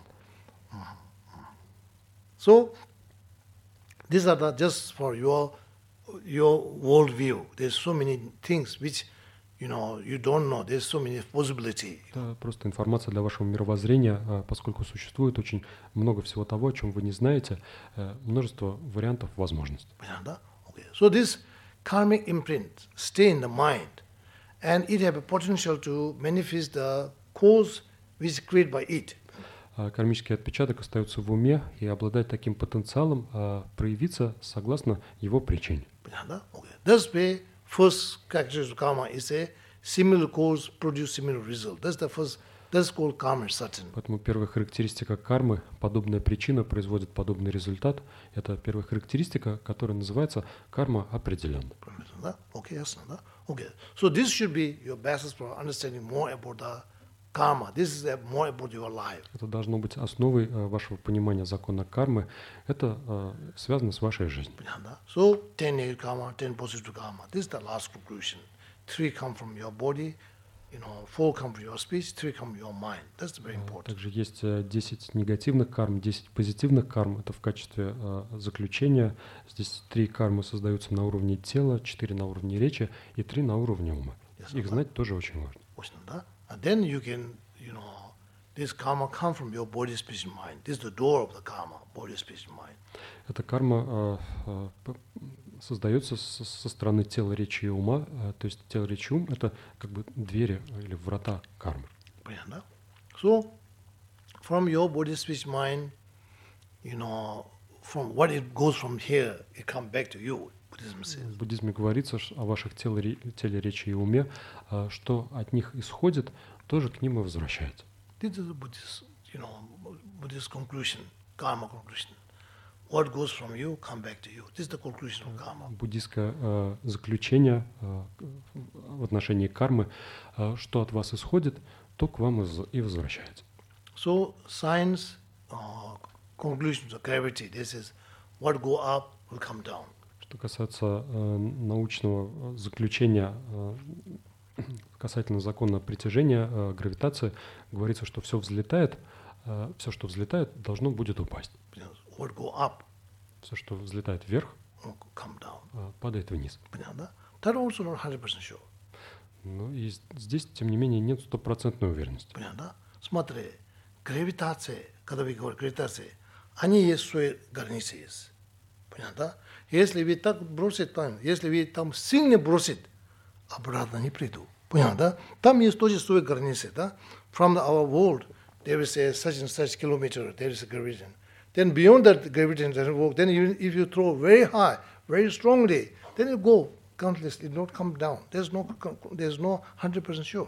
So, these are the, just for your your world view. There's so many things which, you know, you don't know. There's so many possibilities. Это просто информация для вашего мировоззрения, поскольку существует очень много всего того, о чем вы не знаете, множество вариантов возможностей. Okay. So this karmic imprint stay in the mind, and it have a potential to manifest the cause which is created by it. Кармический отпечаток остается в уме и обладает таким потенциалом а, проявиться согласно его причине. That's why first characteristic of karma is a similar cause produce similar result. That's the first. That's called karma certain. Поэтому первая характеристика кармы, подобная причина производит подобный результат. Это первая характеристика, которая называется карма определенна. Okay, ясно, да? Okay. So this should be your basis for understanding more about the karma. This is more about your life. Это должно быть основой uh, вашего понимания закона кармы. Это uh, связано с вашей жизнью. So ten negative karma, ten positive karma. This is the last conclusion. Three come from your body, you know, four come from your speech, three come from your mind. That's very important. Также есть десять негативных карм, десять позитивных карм. Это в качестве uh, заключения. Здесь три кармы создаются на уровне тела, четыре на уровне речи и три на уровне ума. Yes, Их знать тоже очень важно. Да? And then you can, you know, this karma come from your body, speech, and mind. This is the door of the karma, body, speech, and mind. Эта карма uh, uh, создается со, со стороны тела, речи и ума. Uh, то есть тело, речь и ум — это как бы двери или врата кармы. Понятно? So, from your body, speech, mind, you know, from what it goes from here, it come back to you. В буддизме говорится о ваших теле, теле, речи и уме, что от них исходит, тоже к ним и возвращается. This is a Buddhist, you know, Buddhist conclusion, karma conclusion. What goes from you, come back to you. This is the conclusion of karma. Буддийское э, заключение э, в отношении кармы, э, что от вас исходит, то к вам и возвращается. So science uh, conclusion of gravity. This is what go up will come down. Что касается э, научного заключения э, касательно закона притяжения, э, гравитации, говорится, что все взлетает, э, все, что взлетает, должно будет упасть. what go up, Все, что взлетает вверх, will come down. а, падает вниз. понятно? That also not one hundred percent sure. Ну и с- здесь, тем не менее, нет стопроцентной уверенности. понятно? Смотри, гравитация, когда вы говорите гравитация, они есть свои границы есть. понятно? Если вы так бросите там, если вы там сильно бросите, обратно не приду. понятно? Там есть тоже свои границы, да? From the, our world, there is a such and such kilometer, there is a gravitation. Then beyond that gravitation doesn't work. Then even if you throw very high, very strongly, then you go countlessly, not come down. There's no, there's no one hundred percent sure.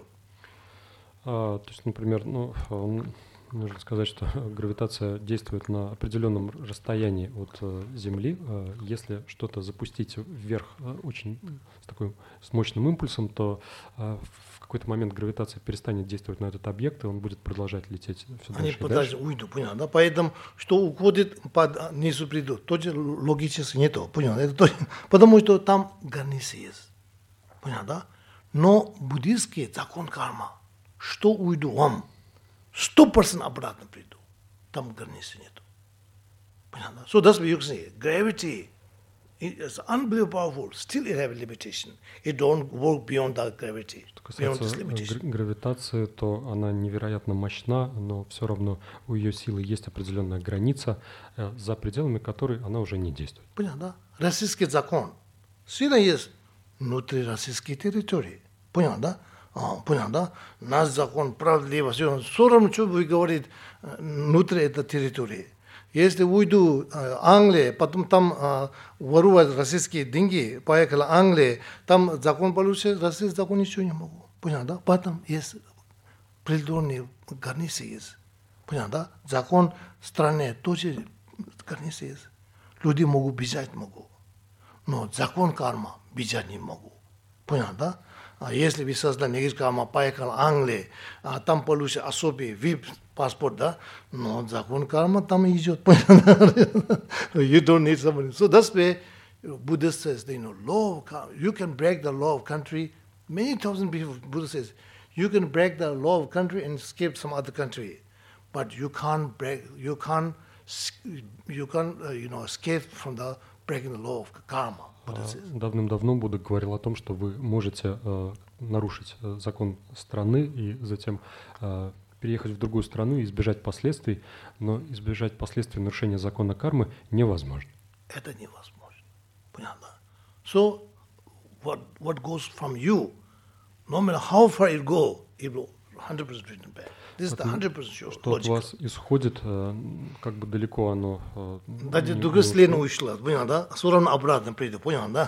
А, то есть, например, ну, м, нужно сказать, что гравитация действует на определенном расстоянии от э, Земли. Э, Если что-то запустить вверх э, очень с такой с мощным импульсом, то э, в какой-то момент гравитация перестанет действовать на этот объект, и он будет продолжать лететь все Они дальше и подальше дальше. уйдут, понятно? Поэтому, что уходит, под низу придут, тоже логически нету, понятно? Это тоже, потому что там границы есть, понятно? Но буддийский закон карма, что уйду вам, сто процентов обратно приду, там границы нету, понятно? So that's what you can say, gravity is unbelievably powerful, still it have a limitation. It don't work beyond that gravity, Что beyond касается this э, limitation. гра- гравитации, то она невероятно мощна, но все равно у ее силы есть определенная граница, э, за пределами которой она уже не действует. понятно? Российский закон. Сила есть внутри российской территории. Понятно? А, понятно? Наш закон правдливо. Все равно, что вы говорите, э, внутри этой территории. Если уйду э, Англия, потом там э, воровать российские деньги, поехала Англия, там закон получится, российский закон ничего не могу. Понятно? Поэтому есть определенные границы есть. понятно? Закон страны тоже границы есть. Люди могут бежать, могут. Но закон карма бежать не могу. Понятно? А если вы создали негатив карма, поехал в Англию, а там получите особый ви ай паспорт, да? Но закон карма там идет. You don't need somebody. So that's why Buddha says, you know, law of karma. You can break the law of country. Many thousand people, Buddha says, you can break the law of country and escape some other country, but you can't break. You can't. You can't. Uh, you know, escape from the breaking the law of karma. Buddha says. Давным-давно Будда говорил о том, что вы можете э, нарушить э, закон страны и затем э, переехать в другую страну и избежать последствий, но избежать последствий нарушения закона кармы невозможно. Это невозможно. Понятно? So, what what goes from you, no matter how far it go, it will one hundred percent return back. This is the one hundred percent sure. Что от вас исходит, э, как бы далеко оно э, Даже не- другая не слена ушло. ушла, понял, да? Все равно обратно приду, понял, да?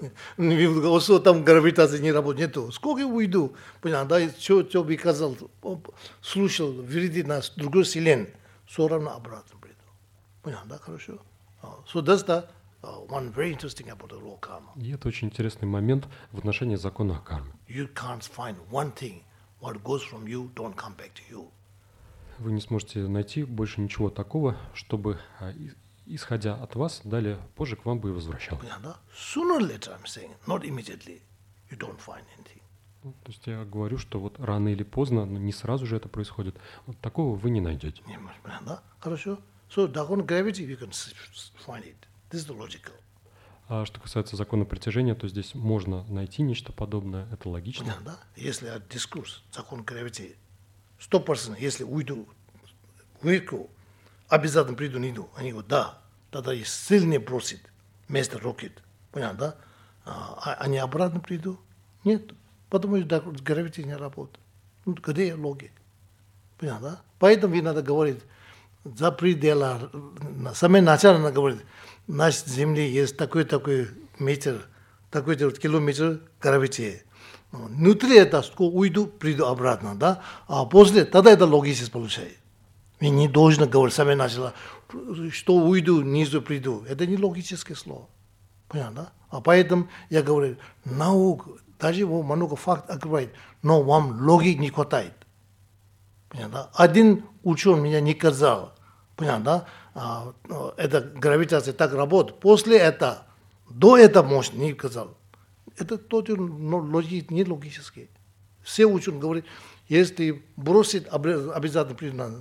Все там гравитация не работает, нету. Сколько уйду, понял, да? Что, что бы сказал, слушал, впереди нас другой селен, все равно обратно приду. Понял, да, хорошо? So that's the uh, one very interesting about the law karma. И это очень интересный момент в отношении закона кармы. You can't find one thing, what goes from you, don't come back to you. Вы не сможете найти больше ничего такого, чтобы, а, и- исходя от вас, далее позже к вам бы и возвращалось. Понял, да? Sooner or later, I'm saying, not immediately, you don't find anything. Ну, то есть я говорю, что вот рано или поздно, но не сразу же это происходит, вот такого вы не найдете. Не можешь, понял, да? Хорошо? So, закон gravity, you can s- find it. This is the logical. А что касается закона притяжения, то здесь можно найти нечто подобное, это логично. Понял, да? Если от дискурс, закон gravity, сто процентов, если уйду, выйду, обязательно приду, не иду. Они говорят, да, тогда и сильнее бросит вместо рокет. Понял, да? А, а они обратно приду? Нет, потому что gravity не работает. Ну, где логика? Понял, да? Поэтому и надо говорить, за пределы, на самое начало она говорит, наш Земли есть такой-такой метр, такой-то километр гравити. Внутри это уйду, приду обратно, да? А после, тогда это логически получается. Вы не должны говорить, самое начало, что уйду, низу приду. Это не логическое слово. Понятно, да? А поэтому я говорю, наука, даже его много фактов открывает, но вам логики не хватает. Понятно? Один ученый меня не сказал, понятно, да? А, ну, эта гравитация так работает. После этого, до этого мощно не сказал. Это тоже ну, логи, не логически. Все ученые говорят, если бросить, обязательно приду.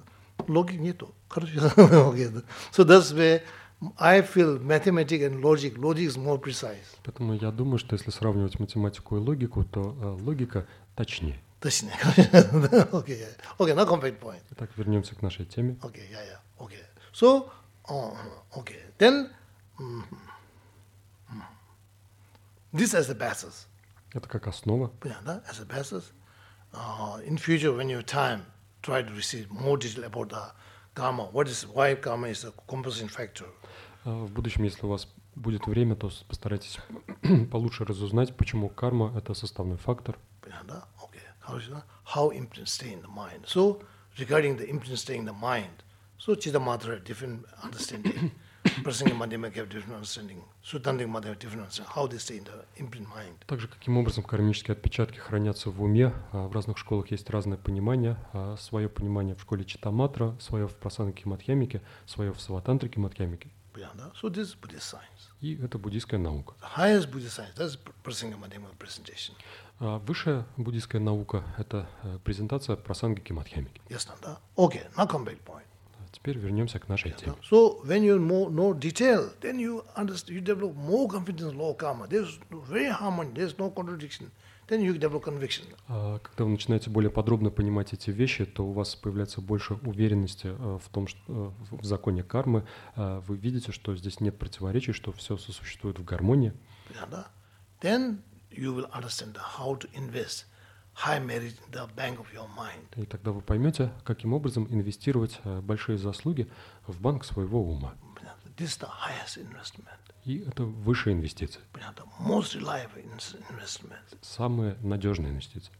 логики нету. Okay. So that's where I feel mathematics and logic, logic is more precise. Поэтому я думаю, что если сравнивать математику и логику, то э, логика точнее. Точнее. Okay, yeah. Okay, now come back to point. Итак, вернемся к нашей теме. Okay, yeah, yeah. Okay. So, uh, okay. Then, mm, mm, this as a basis. Это как основа. Yeah, that as a basis. Uh, in future, when you have time, try to receive more detail about the karma. What is why karma is a composition factor. Uh, в будущем, если у вас будет время, то постарайтесь получше разузнать, почему карма — это составной фактор. Yeah, that, okay. How imprints stay in the mind. So, regarding the imprints staying in the mind, so Chidamatra have different understanding. Prasanga Madhyamaka have different understanding. Suttantaka Madhyamaka have different understanding. How they stay in the imprint mind. Также, каким образом кармические отпечатки хранятся в уме. В разных школах есть разное понимание. Свое понимание в школе Читаматра, свое в Прасангаке Мадхьямике, свое в Саватантрике Мадхьямике. So this is Buddhist science. И это буддийская наука. The highest Buddhist science, that's Prasanga Madhyamaka presentation. Высшая буддийская наука — это презентация Прасангаки Мадхьямики. Yes, Nanda. Okay, now come back point. Теперь вернемся к нашей теме. So when you more know detail, then you understand, you develop more confidence in law of karma. There's very harmony, there's no contradiction. Then you develop conviction. Когда вы начинаете более подробно понимать эти вещи, то у вас появляется больше уверенности в том, что в законе кармы. Вы видите, что здесь нет противоречий, что все сосуществует в гармонии. Then you will understand how to invest high merit in the bank of your mind. И тогда вы поймете, каким образом инвестировать большие заслуги в банк своего ума. This is the highest investment. И это высшая инвестиция. The most reliable investment. Самая надежная инвестиция.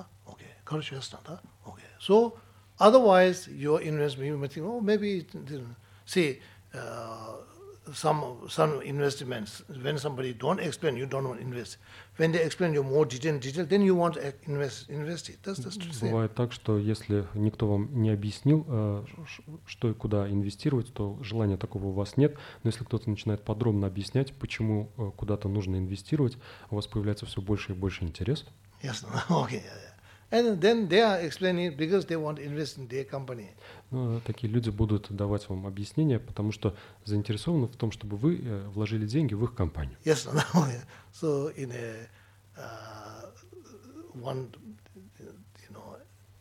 Okay. Okay. So otherwise your investment, you may think, oh, maybe see uh, some some investments. When somebody don't explain, you don't want to invest. When they explain you more detail, detail, then you want to invest, invest it. That's the same. Бывает так, что если никто вам не объяснил, что и куда инвестировать, то желания такого у вас нет. Но если кто-то начинает подробно объяснять, почему куда-то нужно инвестировать, у вас появляется все больше и больше интерес. Yes, okay. And then they are explaining it because they want to invest in their company. Но такие люди будут давать вам объяснения, потому что заинтересованы в том, чтобы вы вложили деньги в их компанию. Yes, okay. So in a uh, one, you know,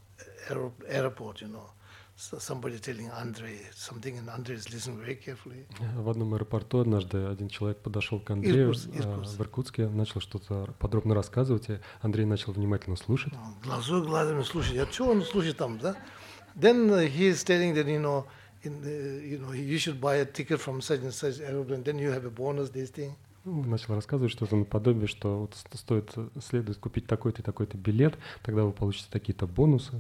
airport, you know, somebody telling Andrei something, and Andrei is listening very carefully. В одном аэропорту однажды один человек подошел к Андрею Иркутск, Иркутск. в Иркутске, начал что-то подробно рассказывать, и Андрей начал внимательно слушать. Глазу глазами слушать. А что он слушает там, да? Then uh, he is telling that, you know, in the, you know, you should buy a ticket from such and such airplane, then you have a bonus, this thing. Начал рассказывать что-то наподобие, что вот стоит, следует купить такой-то и такой-то билет, тогда вы получите такие-то бонусы.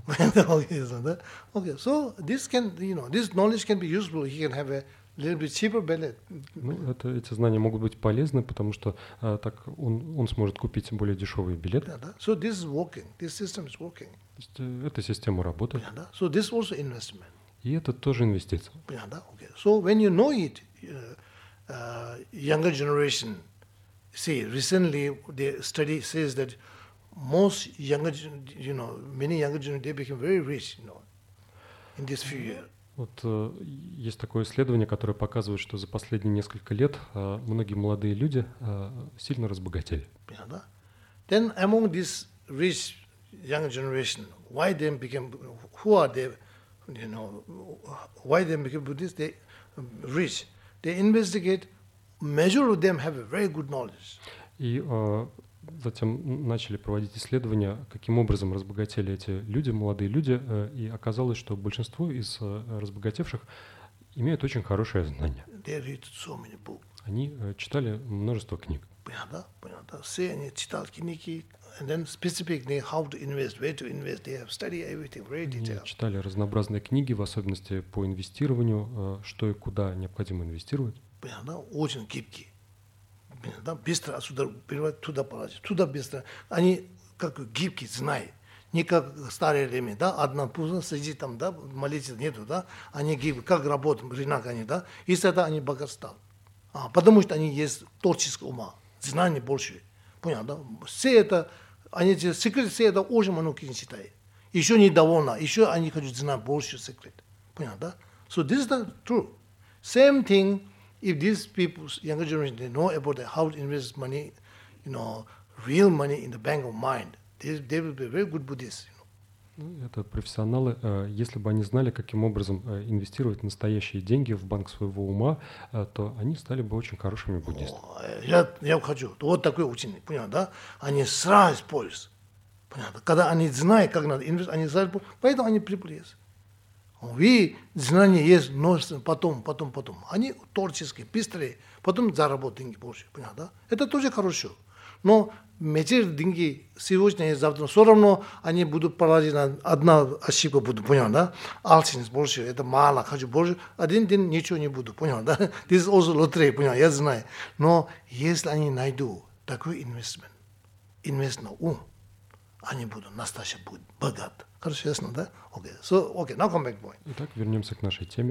Okay, so this can, you know, this knowledge can be useful. He can have a little bit cheaper billet. Ну, это, эти знания могут быть полезны, потому что а, так он, он сможет купить более дешевый билет. So this is working. This system is working. То есть, эта система работает. So this also investment. И это тоже инвестиция. Okay. So when you know it, uh, Uh, younger generation, see, recently the study says that most younger, you know, many younger generation, they became very rich, you know, in this few years. Вот uh, есть такое исследование, которое показывает, что за последние несколько лет uh, многие молодые люди uh, сильно разбогатели. Yeah, then among this rich younger generation, why they became, who are they, you know, why they became Buddhist, they rich. They investigate. Majority of them have a very good knowledge. И uh, затем начали проводить исследования, каким образом разбогатели эти люди, молодые люди, uh, и оказалось, что большинство из uh, разбогатевших имеют очень хорошее знание. They read so many books. Они uh, читали множество книг. Понятно, понятно. Все они читали книги, and then specifically how to invest, where to invest. They have studied everything very detailed. Они читали разнообразные книги, в особенности по инвестированию, что и куда необходимо инвестировать. Понятно, очень гибкие. Понятно, быстро отсюда переводят, туда положить, туда быстро. Они как гибкие, знают. Не как в старое время, да, одна пузо сидит там, да, молиться нету, да. Они гибкие, как работают, рынок они, да. И тогда они богат стали. А, потому что они есть творческого ума, знания больше. Понятно, да? Все это, они эти секреты, все это очень много книг читают. Еще недовольно, еще они хотят знать больше секрет. Понял, да? So this is the true. Same thing, if these people, younger generation, they know about the, how to invest money, you know, real money in the bank of mind, they, they will be very good Buddhists. You know. Ну, это профессионалы. э, Если бы они знали, каким образом э, инвестировать настоящие деньги в банк своего ума, э, то они стали бы очень хорошими буддистами. О, Я, я хочу, вот такой ученик, понял, да? Они сразу используют. Понятно? Когда они знают, как надо инвестировать, они сразу используют. Поэтому они прибыли. Вы знания есть, но потом, потом, потом. Они творческие, быстрые, потом заработают деньги больше. Понятно, да? Это тоже хорошо. Но метр деньги сегодня и завтра все равно они будут положить на одна ошибка будут, понятно, да? Алчность больше, это мало, хочу больше. Один день ничего не буду, понятно, да? This is also lottery, понятно, я знаю. Но если они найдут такой инвестмент, инвест на ум, они будут настоящие будут богаты. Хорошо, ясно, да? Okay. So, okay, now come back point. Итак, вернемся к нашей теме.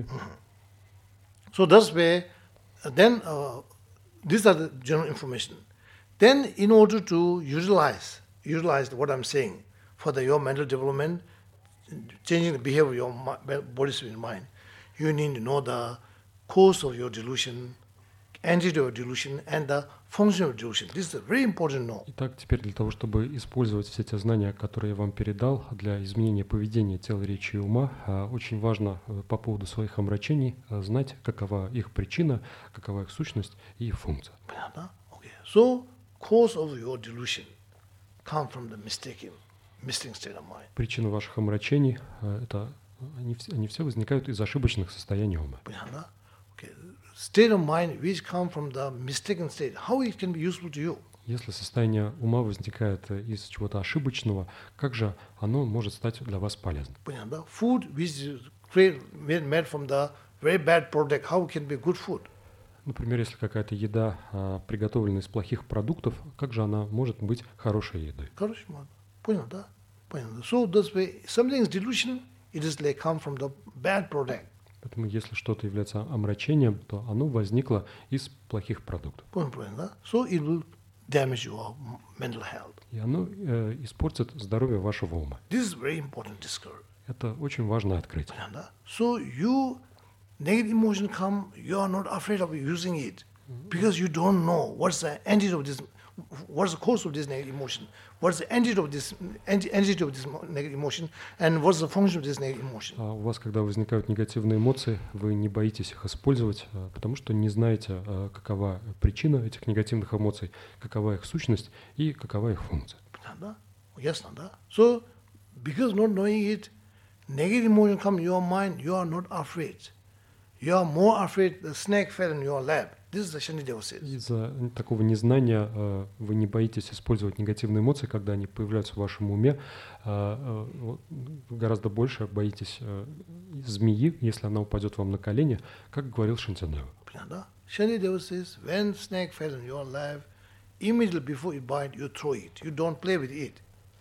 So that's where, then, uh, these are the general information. Then, in order to utilize, utilize what I'm saying for the, your mental development, changing the behavior of your mi- body, spirit, and mind, you need to know the cause of your delusion, entity of delusion, and the function of delusion. This is very important to know. Итак, теперь для того, чтобы использовать все те знания, которые я вам передал для изменения поведения тела, речи и ума, а, очень важно э, по поводу своих омрачений а, знать, какова их причина, какова их сущность и их функция. Понятно? Okay. So, cause of your delusion come from the mistaken, mistaken state of mind. Причины ваших омрачений а, это они, вс- они все возникают из ошибочных состояний ума. Понятно? Okay. State of mind which come from the mistaken state, how it can be useful to you? Если состояние ума возникает э, из чего-то ошибочного, как же оно может стать для вас полезным? Понятно? Food which is create- made made from the very bad product, how it can be good food? Например, если какая-то еда а, приготовлена из плохих продуктов, как же она может быть хорошей едой? Короче, мало. Понял, да? Понятно. So this way, something is delusion, it is like come from the bad product. Поэтому если что-то является омрачением, то оно возникло из плохих продуктов. Понял, понял, да? So it will damage your mental health. И оно э, испортит здоровье вашего ума. This is very important discovery. Это очень важное открытие. Понятно, да? So you, negative emotion come, you are not afraid of using it because you don't know what's the entity of this, what's the cause of this negative emotion, what's the entity of this enti- entity of this negative emotion, and what's the function of this negative emotion. А у вас, когда возникают негативные эмоции, вы не боитесь их использовать, а, потому что не знаете, а, какова причина этих негативных эмоций, какова их сущность и какова их функция. Понятно, да? Ясно, да? So because not knowing it, negative emotion come in your mind, you are not afraid. You are more afraid the snake fell in your lap. This is the Shanideva says. Из-за такого незнания а, вы не боитесь использовать негативные эмоции, когда они появляются в вашем уме. а, а, вот, Вы гораздо больше боитесь а, змеи, если она упадет вам на колени, как говорил Шантидева. Понятно? Shanideva says, when snake fell in your lap, immediately before it bite, you throw it. You don't play with it.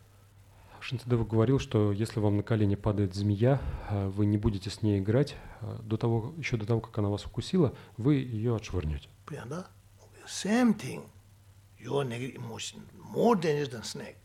Шантидева говорил, что если вам на колени падает змея, а, вы не будете с ней играть, а, до того, еще до того, как она вас укусила, вы ее отшвырнете. Понятно? Same thing. Your negative emotion, more dangerous than snake.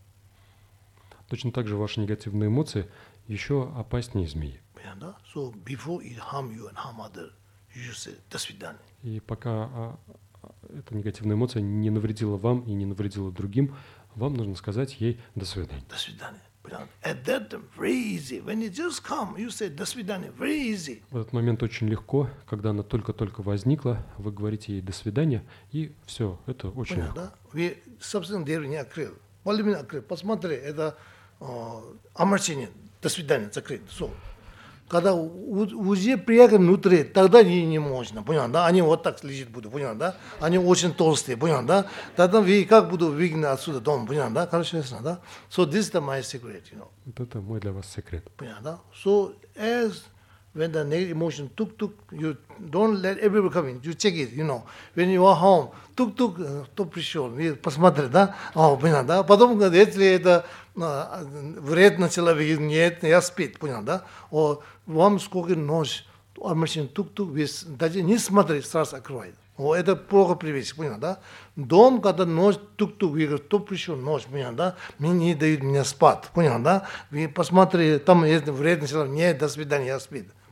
Точно так же ваши негативные эмоции еще опаснее змеи. Понятно? So before it harm you and harm other, you should say, "До свидания." И пока а, а, эта негативная эмоция не навредила вам и не навредила другим, вам нужно сказать ей «до свидания». До свидания. Понятно? At that time, very easy. When it just come, you say, "До свидания." Very easy. В этот момент очень легко, когда она только-только возникла, вы говорите ей «до свидания», и все, это очень легко. Понятно? Вы собственное дерево не открыл. Половину открыл. Посмотри, это э, омрачение. До свидания, закрыт. So. Когда у- уже приехали внутри, тогда не, не можно, понятно, да? Они вот так лежат будут, понятно, да? Они очень толстые, понятно, да? Тогда вы как буду выгнать отсюда дом, понятно, да? Хорошо, ясно, да? So this is the my secret, you know, Вот это мой для вас секрет. понятно, да? So as when the negative emotion tuk tuk, you don't let everybody come in, you check it, you know. When you are home, тук тук, кто пришел, вы посмотрите, да? О, понятно, да? Потом, если это а, вредно человеку, нет, я спит, понятно, да? О, вам сколько ночь, машин тук-тук, вы даже не смотрите, сразу открывает. О, это плохо привычка, понятно, да? Дом, когда ночь тук-тук, вы говорите, кто пришел ночь, понятно, да? Мне не дают меня спать, понятно, да? Вы посмотрите, там есть вредный человек, нет, до свидания, я спит.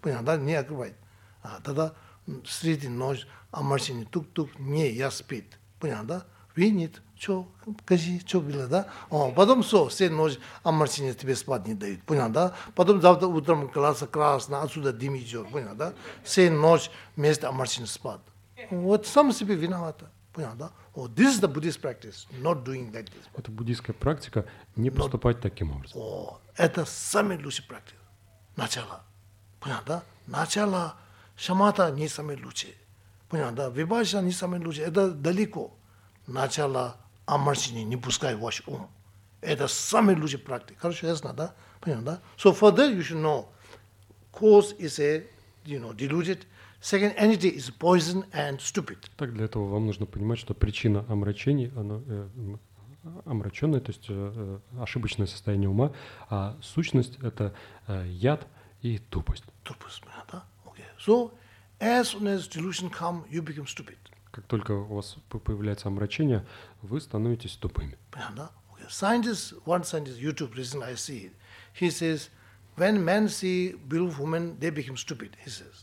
понятно, не открывает. А тогда среди ночи амарчини тук-тук не я спит, понятно? Винит, что, кажи, что было, да? О, потом все, все ночь амарчини тебе спать не дают, понятно? Потом завтра утром класса красно, отсюда дым идет, понятно? Все ночь вместо амарчини спать. Вот сам себе виновата. Понятно? Oh, this is the Buddhist practice, not doing like this. Это буддийская практика не поступать таким образом. Oh, это самый лучший практика. Начало. Понятно? Начало шамата не самый лучший. Понятно? Вибхашана не самый лучший. Это далеко. Начало амарчини не пускай в ваш ум. Это самый лучший практика. Хорошо, ясно, да? Понятно? So for that you should know, cause is a, you know, deluded. Second entity is poison and stupid. Так, для этого вам нужно понимать, что причина омрачений, она э, омраченная, то есть э, ошибочное состояние ума, а сущность — это э, яд и тупость. Тупость, да? Okay. So, as soon as delusion come, you become stupid. Как только у вас появляется омрачение, вы становитесь тупыми. Да? Okay. Scientist, one scientist, YouTube recently I see it. He says, when men see beautiful women, they become stupid, he says.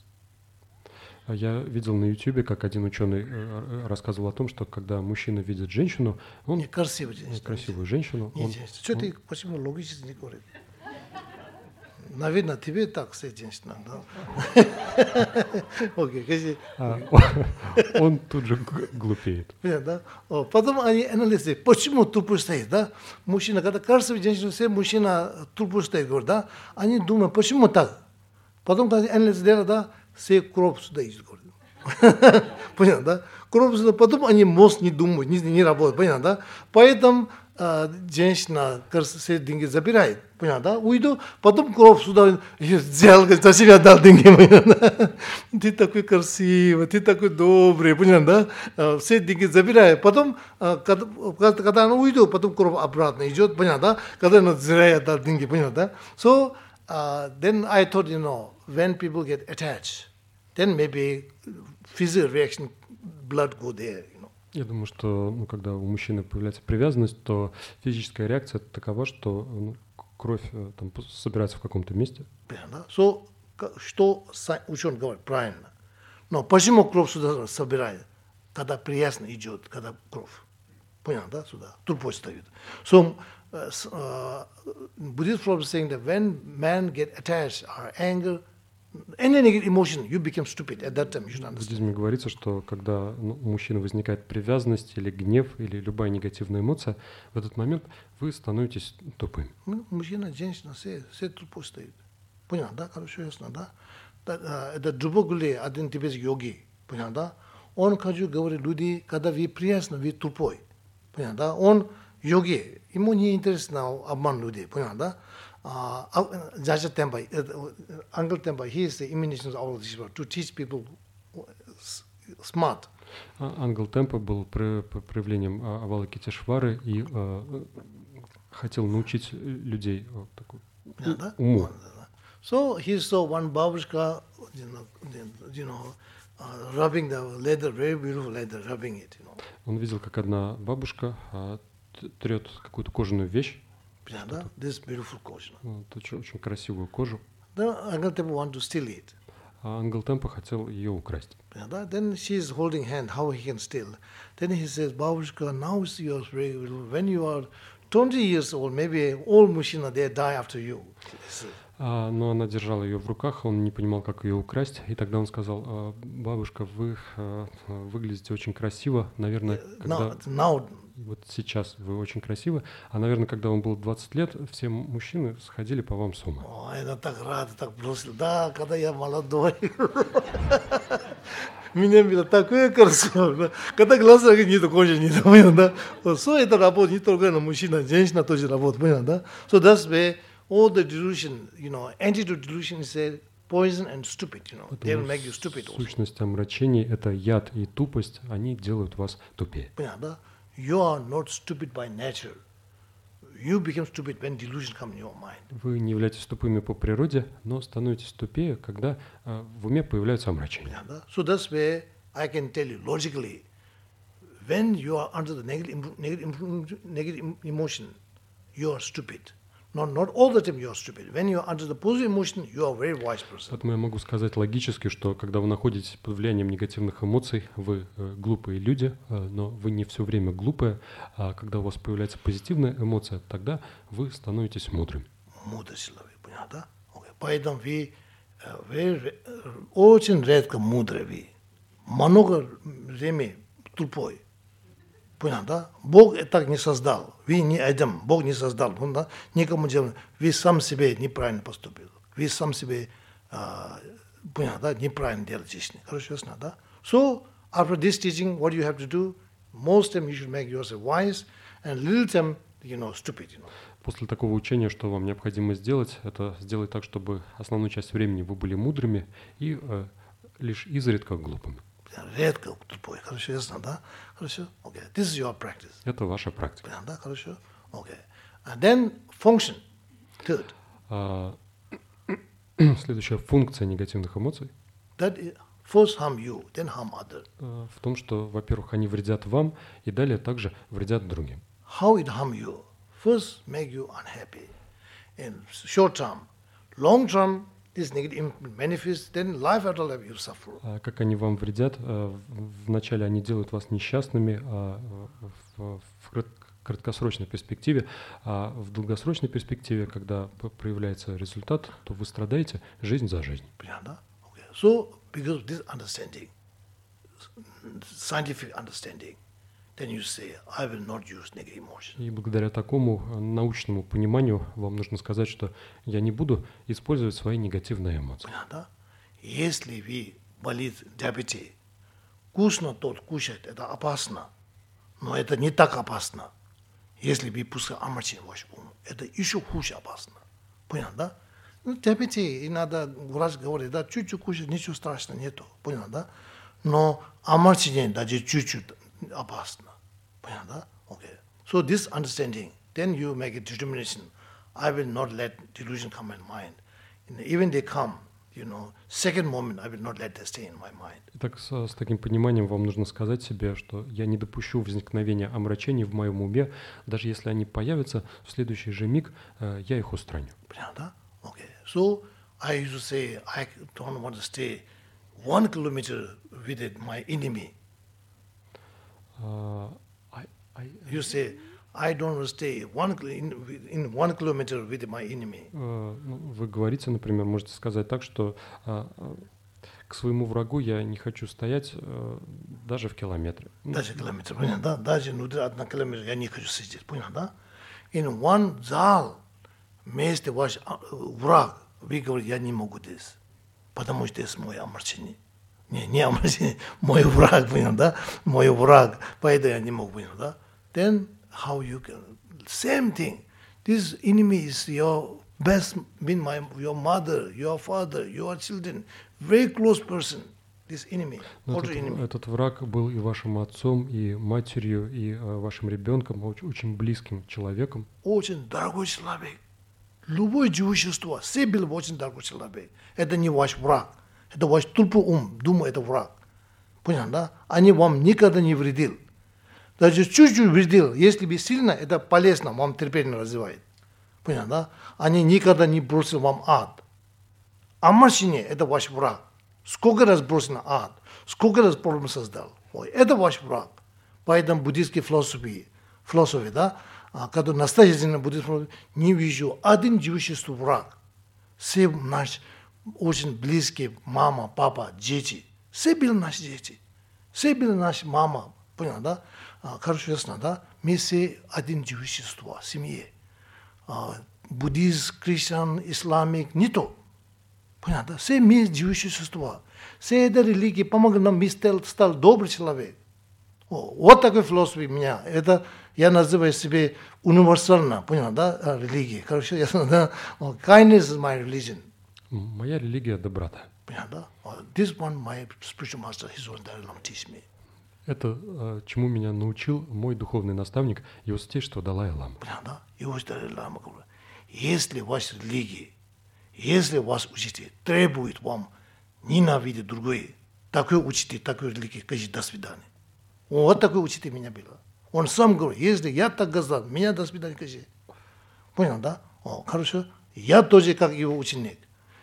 Я видел на Ютубе, как один ученый рассказывал о том, что когда мужчина видит женщину, он не красивую женщину, красивую женщину, не он, что он, ты почему логически не говоришь? Наверное, тебе так все женщина, да? Окей, он тут же глупеет. Да? Потом они анализируют, почему тупо стоит, да? Мужчина, когда красивая женщина, все мужчина тупо стоит, говорит, да? Они думают, почему так? Потом, когда анализируют, да? Все кровь сюда идет, говорит. Понятно, да? Кровь сюда, потом они мозг не думают, не, не работают, понятно, да? Поэтому э, женщина все деньги забирает, понятно, да? Уйду, потом кровь сюда взял, зачем я дал деньги, понятно? Ты такой красивый, ты такой добрый, понятно, да? Все деньги забирает, потом, э, когда, когда она уйдет, потом кровь обратно идет, понятно, да? Когда она зря я дал деньги, понятно, да? So, uh, then I thought, you know, when people get attached, then maybe physical reaction, blood go there, you know. Я думаю, что ну, когда у мужчины появляется привязанность, то физическая реакция такова, что ну, кровь там собирается в каком-то месте. So, что ученый говорит правильно. Но почему кровь сюда собирает? Когда приятно идет, когда кровь. Понятно, да, сюда? Тупой стоит. So, uh, uh, Buddhist philosophy saying that when man get attached or anger, any negative emotion, you become stupid at that time. You should understand. В буддизме говорится, что когда ну, у мужчины возникает привязанность или гнев или любая негативная эмоция, в этот момент вы становитесь тупым. Мужчина, женщина, все, все тупой стоит. Понятно, да? Хорошо, ясно, да? Это Джубогули, один тибетский йоги, понятно, да? Он, как говорит, люди, когда вы приятно, вы тупой. Понятно, да? Он йоги, ему не интересно обман людей, понятно, да? Jaja Tempai, Uncle Tempai, he is the emanation of all this world, to teach people smart. Ангел Темпа был проявлением Авалокитешвары и uh, хотел научить людей uh, такой, уму. So he saw one babushka, you know, you know uh, rubbing the leather, very beautiful leather, rubbing it. You know. Он видел, как одна бабушка uh, трет какую-то кожаную вещь. Yeah, this beautiful kojana. Очень, очень красивую кожу. Then Ангел Темпа want to steal it. А Ангел Темпа хотел ее украсть. Yeah, then she is holding hand, how he can steal. Then he says, Babushka, now you are very beautiful. When you are twenty years old, maybe all machina they die after you. А, но она держала ее в руках, он не понимал, как ее украсть. И тогда он сказал, бабушка, вы выглядите очень красиво. Наверное, когда... Now, now, вот сейчас вы очень красивы. А, наверное, когда вам было двадцать лет, все мужчины сходили по вам с ума. О, я так рад, так бросил. Да, когда я молодой. Меня было такое красиво. Когда глаза не такое, не такое, да. So это работа не только на мужчина, женщина тоже работает, понятно, да. So that's why all the delusion, you know, antidote delusion is a poison and stupid, you know. They will make you stupid also. Сущность омрачений — это яд и тупость, они делают вас тупее. Понятно, да. You are not stupid by nature. You become stupid when delusion comes in your mind. Вы не являетесь тупыми по природе, но становитесь тупее, когда uh, в уме появляются омрачения. Yeah, so that's why I can tell you logically, when you are under the negative, negative, negative emotion, you are stupid. Not, not all the time you are stupid. When you are under the positive emotion, you are a very wise person. Поэтому я могу сказать логически, что когда вы находитесь под влиянием негативных эмоций, вы э, глупые люди, э, но вы не все время глупые, а когда у вас появляется позитивная эмоция, тогда вы становитесь мудрым. Мудрый человек, понятно? Okay. Поэтому вы, вы очень редко мудрый вы. Много времени тупой. Понятно? Бог так не создал. Вы не Адам, Бог не создал. Понятно? Никому делать. Вы сам себе неправильно поступил. Вы сам себе uh, понятно, неправильно делаете. Хорошо, ясно, да? So, after this teaching, what you have to do? Most time you should make yourself wise, and little time, you know, stupid, you know. После такого учения, что вам необходимо сделать, это сделать так, чтобы основную часть времени вы были мудрыми и э, лишь изредка глупыми. Редко тупой. Хорошо, ясно, да? Хорошо? Okay. This is your practice. Это ваша практика. Да, хорошо? Okay. And then function. Third. А, следующая функция негативных эмоций That is, first harm you, then harm other. э, в том, что, во-первых, они вредят вам и далее также вредят другим. How it harm you? First, make you unhappy. In short term. Long term, this negative manifests, then life after life you suffer. А как они вам вредят? э, Вначале они делают вас несчастными, а в, в крат- краткосрочной перспективе, а в долгосрочной перспективе, когда п- проявляется результат, то вы страдаете жизнь за жизнь. Понятно? Okay. So, because of this understanding, scientific understanding, then you say, I will not use negative emotion. И благодаря такому э, научному пониманию вам нужно сказать, что я не буду использовать свои негативные эмоции. Понятно? Если вы болит диабете, вкусно тот кушать, это опасно. Но это не так опасно. Если вы пускай омрачен ваш ум, это еще хуже опасно. Понятно, да? Ну, диабете, и надо, врач говорит, да, чуть-чуть кушать, ничего страшного нету. Понятно, да? Но омрачение даже чуть-чуть опасно. Понятно, да? Okay. So this understanding, then you make a determination. I will not let delusion come in mind. And even they come, you know, second moment, I will not let them stay in my mind. Итак, с, с таким пониманием вам нужно сказать себе, что я не допущу возникновения омрачений в моем уме, даже если они появятся, в следующий же миг э, я их устраню. Понятно? Okay. So I used to say, I don't want to stay one kilometer with it, my enemy. А, I- I- You say, I don't want to stay one kil- in, in one kilometer with my enemy. э, ну, Вы говорите, например, можете сказать так, что а, а, к своему врагу я не хочу стоять э, даже в километре. Ну, Даже километр, понятно, да? Даже внутри одного километра я не хочу сидеть, понятно, да? In one зал вместе ваш а, враг, вы говорите, я не могу здесь, потому что это мой омрачение. Не, не омрачение, мой враг, понятно, да? Мой враг, поэтому я не могу, понятно, да? Then how you can, same thing. This enemy is your best, mean my, your mother, your father, your children, very close person, this enemy, Но older этот, enemy. этот враг был и вашим отцом, и матерью, и э, вашим ребенком, очень, очень близким человеком. Очень дорогой человек. Любое живое существо, все было очень дорогой человек. Это не ваш враг. Это ваш тупой ум, думаю, это враг. Понятно, да? Они вам никогда не вредил. Даже чуть-чуть вредил, если бы сильно, это полезно, вам терпение развивает. Понятно, да? Они никогда не бросили вам ад. Омрачение – это ваш враг. Сколько раз бросил ад, сколько раз проблем создал. Ой, это ваш враг. Поэтому буддийские философии, философии, да, которые настоящие буддизм, не вижу один живой существо враг. Все наши очень близкие, мама, папа, дети. Все были наши дети. Все были наши мама. Понял, да? Хорошо, ясно, да? Мы все один живое существо, семье. Буддизм, христиан, исламик, не то. Понятно? Все мы живые существа. Все эта религия помогла нам, мы стал, стал добрый человек. О, вот такой философия у меня. Это я называю себе универсально, понял, да, религия. Хорошо, ясно, да? Kindness is my religion. Моя религия — доброта. Понятно, да? This one my spiritual master, his own Dalai Lama teach me. Это, э, чему меня научил мой духовный наставник, его святейшество Далай Лама. Понятно, да? Его Далай Лама говорит, если ваша религия, если ваш учитель требует вам ненавидеть другой, такой учитель, такой религии, скажите до свидания. Вот такой учитель у меня был. Он сам говорит, если я так сказал, меня до свидания скажи. Понял, да? О, хорошо? Я тоже как его ученик.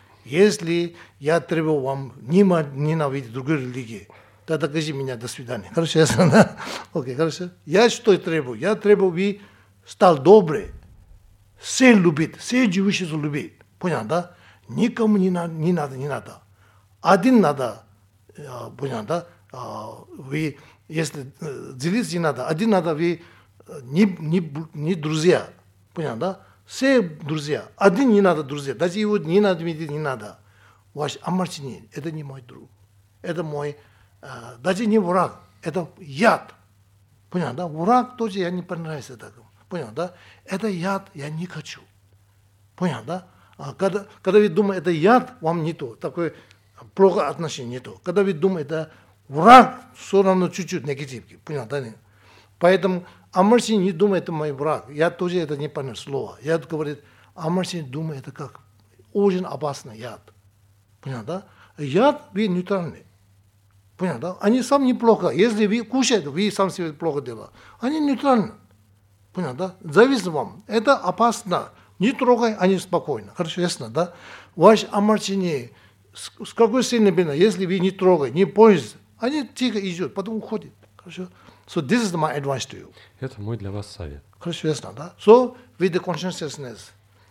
Если я требую вам ненавидеть другой религии, тогда скажи меня до свидания. Хорошо, ясно, да? Окей, хорошо. Я что требую? Я требую, вы стал добрый, все любит, все живущие любит. Понятно, да? Никому не надо, не надо, не надо. Один надо, понятно, да? Вы, если делиться не надо, один надо, вы не, не, не друзья. Понятно, да? Все друзья. Один не надо друзья. Даже его не надо видеть, не надо. Ваш Амарчини, это не мой друг. Это мой, даже не враг, это яд. Понятно, да? Враг тоже я не понравился так. Понятно, да? Это яд, я не хочу. Понятно, да? А когда, когда вы думаете, это яд, вам не то. Такое плохое отношение не то. Когда вы думаете, это враг, все равно чуть-чуть негативки. Понятно, да? Поэтому Амарсин не думает, это мой враг. Я тоже это не понял слово. Я говорю, Амарсин думает, это как очень опасный яд. Понятно, да? Яд, вы нейтральный. Понятно, да? Они сами неплохо. Если вы кушаете, вы сам себе плохо делаете. Они нейтральны. Понятно, да? Зависит вам. Это опасно. Не трогай, они спокойно. Хорошо, ясно, да? Ваш Амарсин, с какой сильной бина, если вы не трогаете, не пользуетесь, они тихо идут, потом уходят. Хорошо? So this is my advice to you. Это мой для вас совет. Хорошо, ясно, да? So with the consciousness,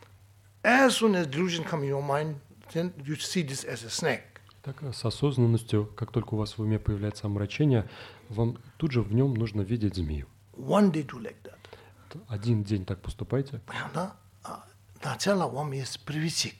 as soon as delusion come in your mind, then you see this as a snake. Так, с осознанностью, как только у вас в уме появляется омрачение, вам тут же в нем нужно видеть змею. One day do like that. Один день так поступайте. Понятно? Начало вам есть привычек.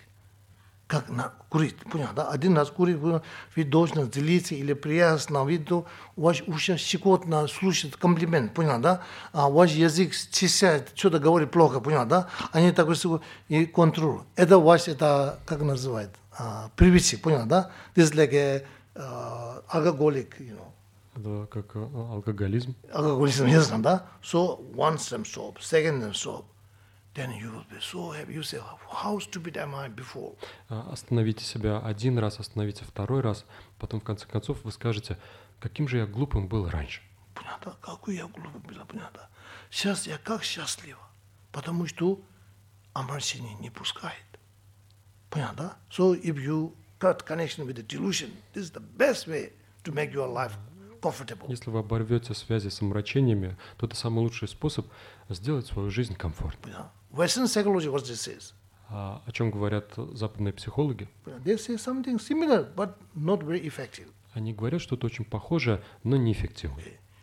Как на курить, понятно? Один раз курить, вы должны делиться или приятно, вы ваш уши щекотно слушать комплимент, понятно? А ваш язык чищает, что-то говорит плохо, понятно? Они такой и контроль. Это ваш, это как называют, привычек, понятно? This is like a uh, alcoholic, you know. Это как алкоголизм. Алкоголизм, ясно, да? So one time stop, second time stop. Then you will be so happy. You say, how stupid am I before? Остановите себя один раз, остановите второй раз, потом в конце концов вы скажете, каким же я глупым был раньше. Понятно? Какой я глупый был, понятно? Сейчас я как счастлив, потому что Амарсини не пускает. Понятно? So if you cut connection with the delusion, this is the best way to make your life comfortable. Если вы оборвете связи с омрачениями, то это самый лучший способ сделать свою жизнь комфортной. Western psychology, what it says? А о чем говорят западные психологи? They say something similar, but not very effective. Они говорят что-то очень похожее, но неэффективно.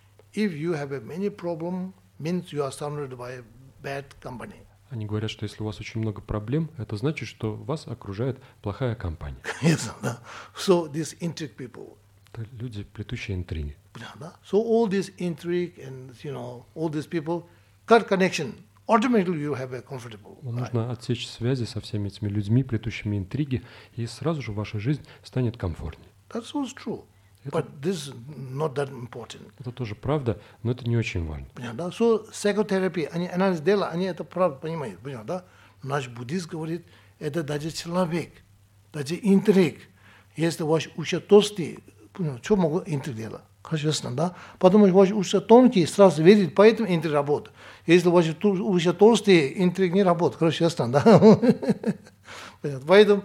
If you have a many problem, means you are surrounded by a bad company. Они говорят, что если у вас очень много проблем, это значит, что вас окружает плохая компания. Yes, so these intrigue people. Это люди, плетущие интриги. So all this intrigue and you know all these people cut connection. Automatically you have a comfortable. Вам нужно отсечь связи со всеми этими людьми, плетущими интриги, и сразу же ваша жизнь станет комфортнее. That's also true. But this is not that important. Это тоже правда, но это не очень важно. So psychotherapy, они анализ дела, они это правда понимают, да? Наш буддист говорит, это даже человек, даже интриг. Если ваш уши толстые, что могу интриг делать? Конечно, да? Потому что ваши уши тонкие, сразу видит, поэтому интриг работает. Если ваши уши толстые, интриг не работает. Конечно, да? Поэтому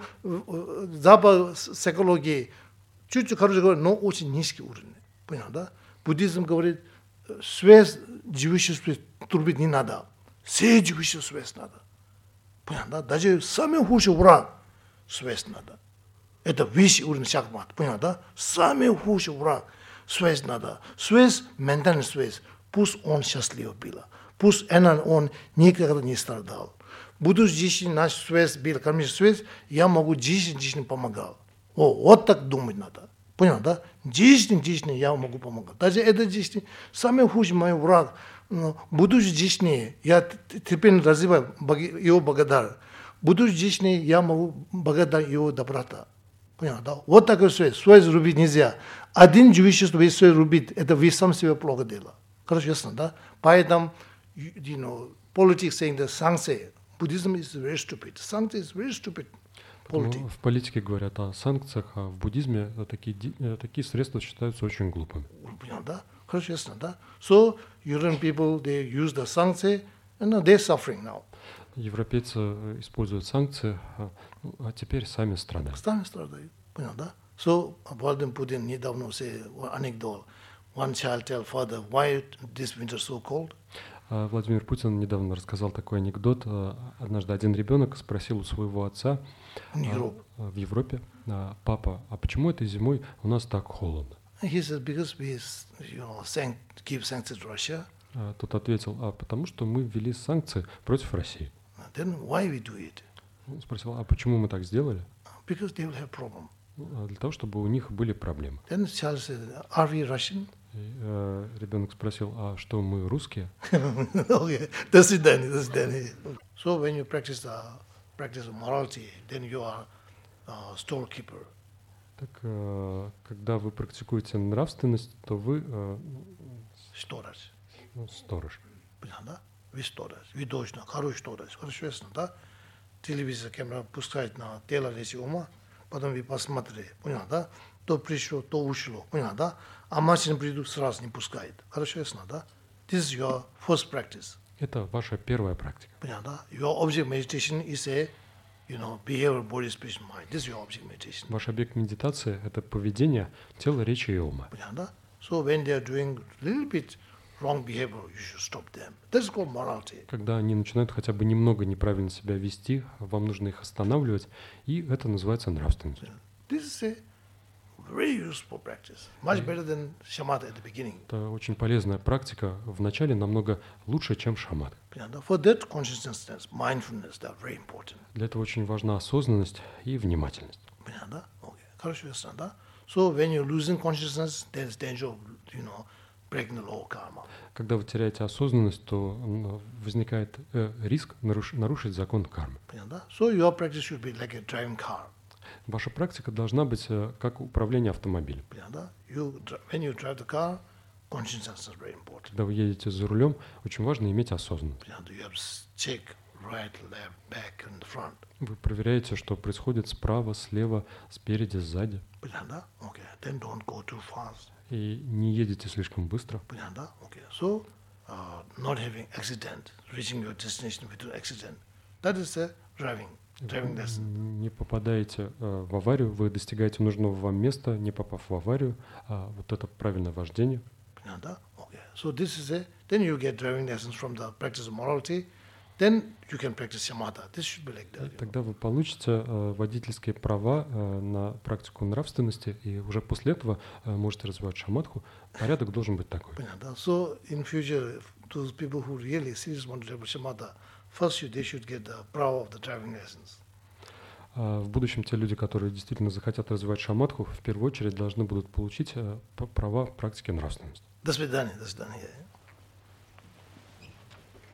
запад психологии чуть-чуть, короче говоря, но очень низкий уровень. Понятно, да? Буддизм говорит, связь, живущую связь трубить не надо. Все живущую связь надо. Понятно, да? Даже самый худший враг связь надо. Это высший уровень шахмат. Понятно, да? Самый худший враг связь надо. Связь, ментальная связь. Пусть он счастлив был. Пусть он никогда не страдал. Буду жизнь, наша связь была, конечно, связь, я могу жизнь, жизнь помогал. О, вот так думать надо. Понял, да? Жизнь, жизнь я могу помогать. Даже эта жизнь, самый худший мой враг, будущей жизни я терпение развиваю, его благодарен. Будущей жизни я могу благодарить его доброта. Понял, да? Вот такой связь. Связь рубить нельзя. Один живущий связь рубить, это вы сам себе плохо делаете. Хорошо, ясно, да? Поэтому, you know, politics saying that санкции, Buddhism is very stupid. Санкции is very stupid. Потому в политике говорят о санкциях, а в буддизме такие, такие средства считаются очень глупыми. Да? Хорошо, ясно, да? So, European people, they use the санкции, and they're suffering now. Европейцы э, используют санкции, а, ну, а теперь сами страдают. Сами страдают. Понял, да? So, Vladimir Putin недавно say anecdote. One child tell father, why this winter so cold? А Владимир Путин недавно рассказал такой анекдот. А, Однажды один ребенок спросил у своего отца In а, Europe. а, в Европе: «А, папа, а почему этой зимой у нас так холодно?» And he said, because we, you know, sank, give sanctions to Russia. А Тот ответил: а потому что мы ввели санкции против России. Then why we do it? Он спросил: а почему мы так сделали? Because they will have problem. «Ну, а для того, чтобы у них были проблемы. Then the child said, are we Russian? И, э, ребенок спросил: а что, мы русские? Okay, that's it then, that's it then. So when you practice the practice of morality, then you are uh, storekeeper. Так, э, когда вы практикуете нравственность, то вы э, Storage. ну, сторож. Понятно, да? Вы storage. Вы точно, хороший storage. Хорошо ясно, да? Телевизор, камера пускает на тело леси ума, потом вы посмотрели, понятно, да? То пришло, то ушло, понятно, да? А машина придут, сразу не пускает. Хорошо ясно, да? This is your first practice. Это ваша первая практика. Понятно, да? Your object meditation is a, you know, behavior, body, speech, mind. This is your object meditation. Ваш объект медитации — это поведение тела, речи и ума. Понятно, да? So when they are doing little bit wrong behavior, you should stop them. That's called morality. Когда они начинают хотя бы немного неправильно себя вести, вам нужно их останавливать, и это называется нравственностью. This is a very useful practice, much better than shamatha at the beginning. Это очень полезная практика. Вначале намного лучше, чем шамат. For that consciousness, mindfulness, they are very important. Для этого очень важна осознанность и внимательность. Okay. Хорошо ясно, да? So when you're losing consciousness, there's danger of, you know, breaking the law of karma. Когда вы теряете осознанность, то м, возникает э, риск наруш- нарушить закон кармы. So your practice should be like a driving car. Ваша практика должна быть э, как управление автомобилем. You, when you drive the car, consciousness is very important. Когда вы едете за рулем, очень важно иметь осознанность. You have to check right, left, back, and front. Вы проверяете, что происходит справа, слева, спереди, сзади. Okay. Then don't go too fast. И не едете слишком быстро. Okay. So, uh, not having accident, reaching your destination without accident, that is the driving, driving lesson. Не попадаете э, в аварию, вы достигаете нужного вам места, не попав в аварию. А вот это правильное вождение. Okay. So this is a, then you get driving lessons from the practice of morality. Then you can practice shamatha. This should be like that. Тогда вы получите э, водительские права э, на практику нравственности, и уже после этого э, можете развивать шаматху. Порядок должен быть такой. So in future, those people who really seriously want to develop shamatha, first you, they should get the prava of the driving lessons. А в будущем те люди, которые действительно захотят развивать шаматху, в первую очередь должны будут получить э, права в практике нравственности. До свидания, до свидания.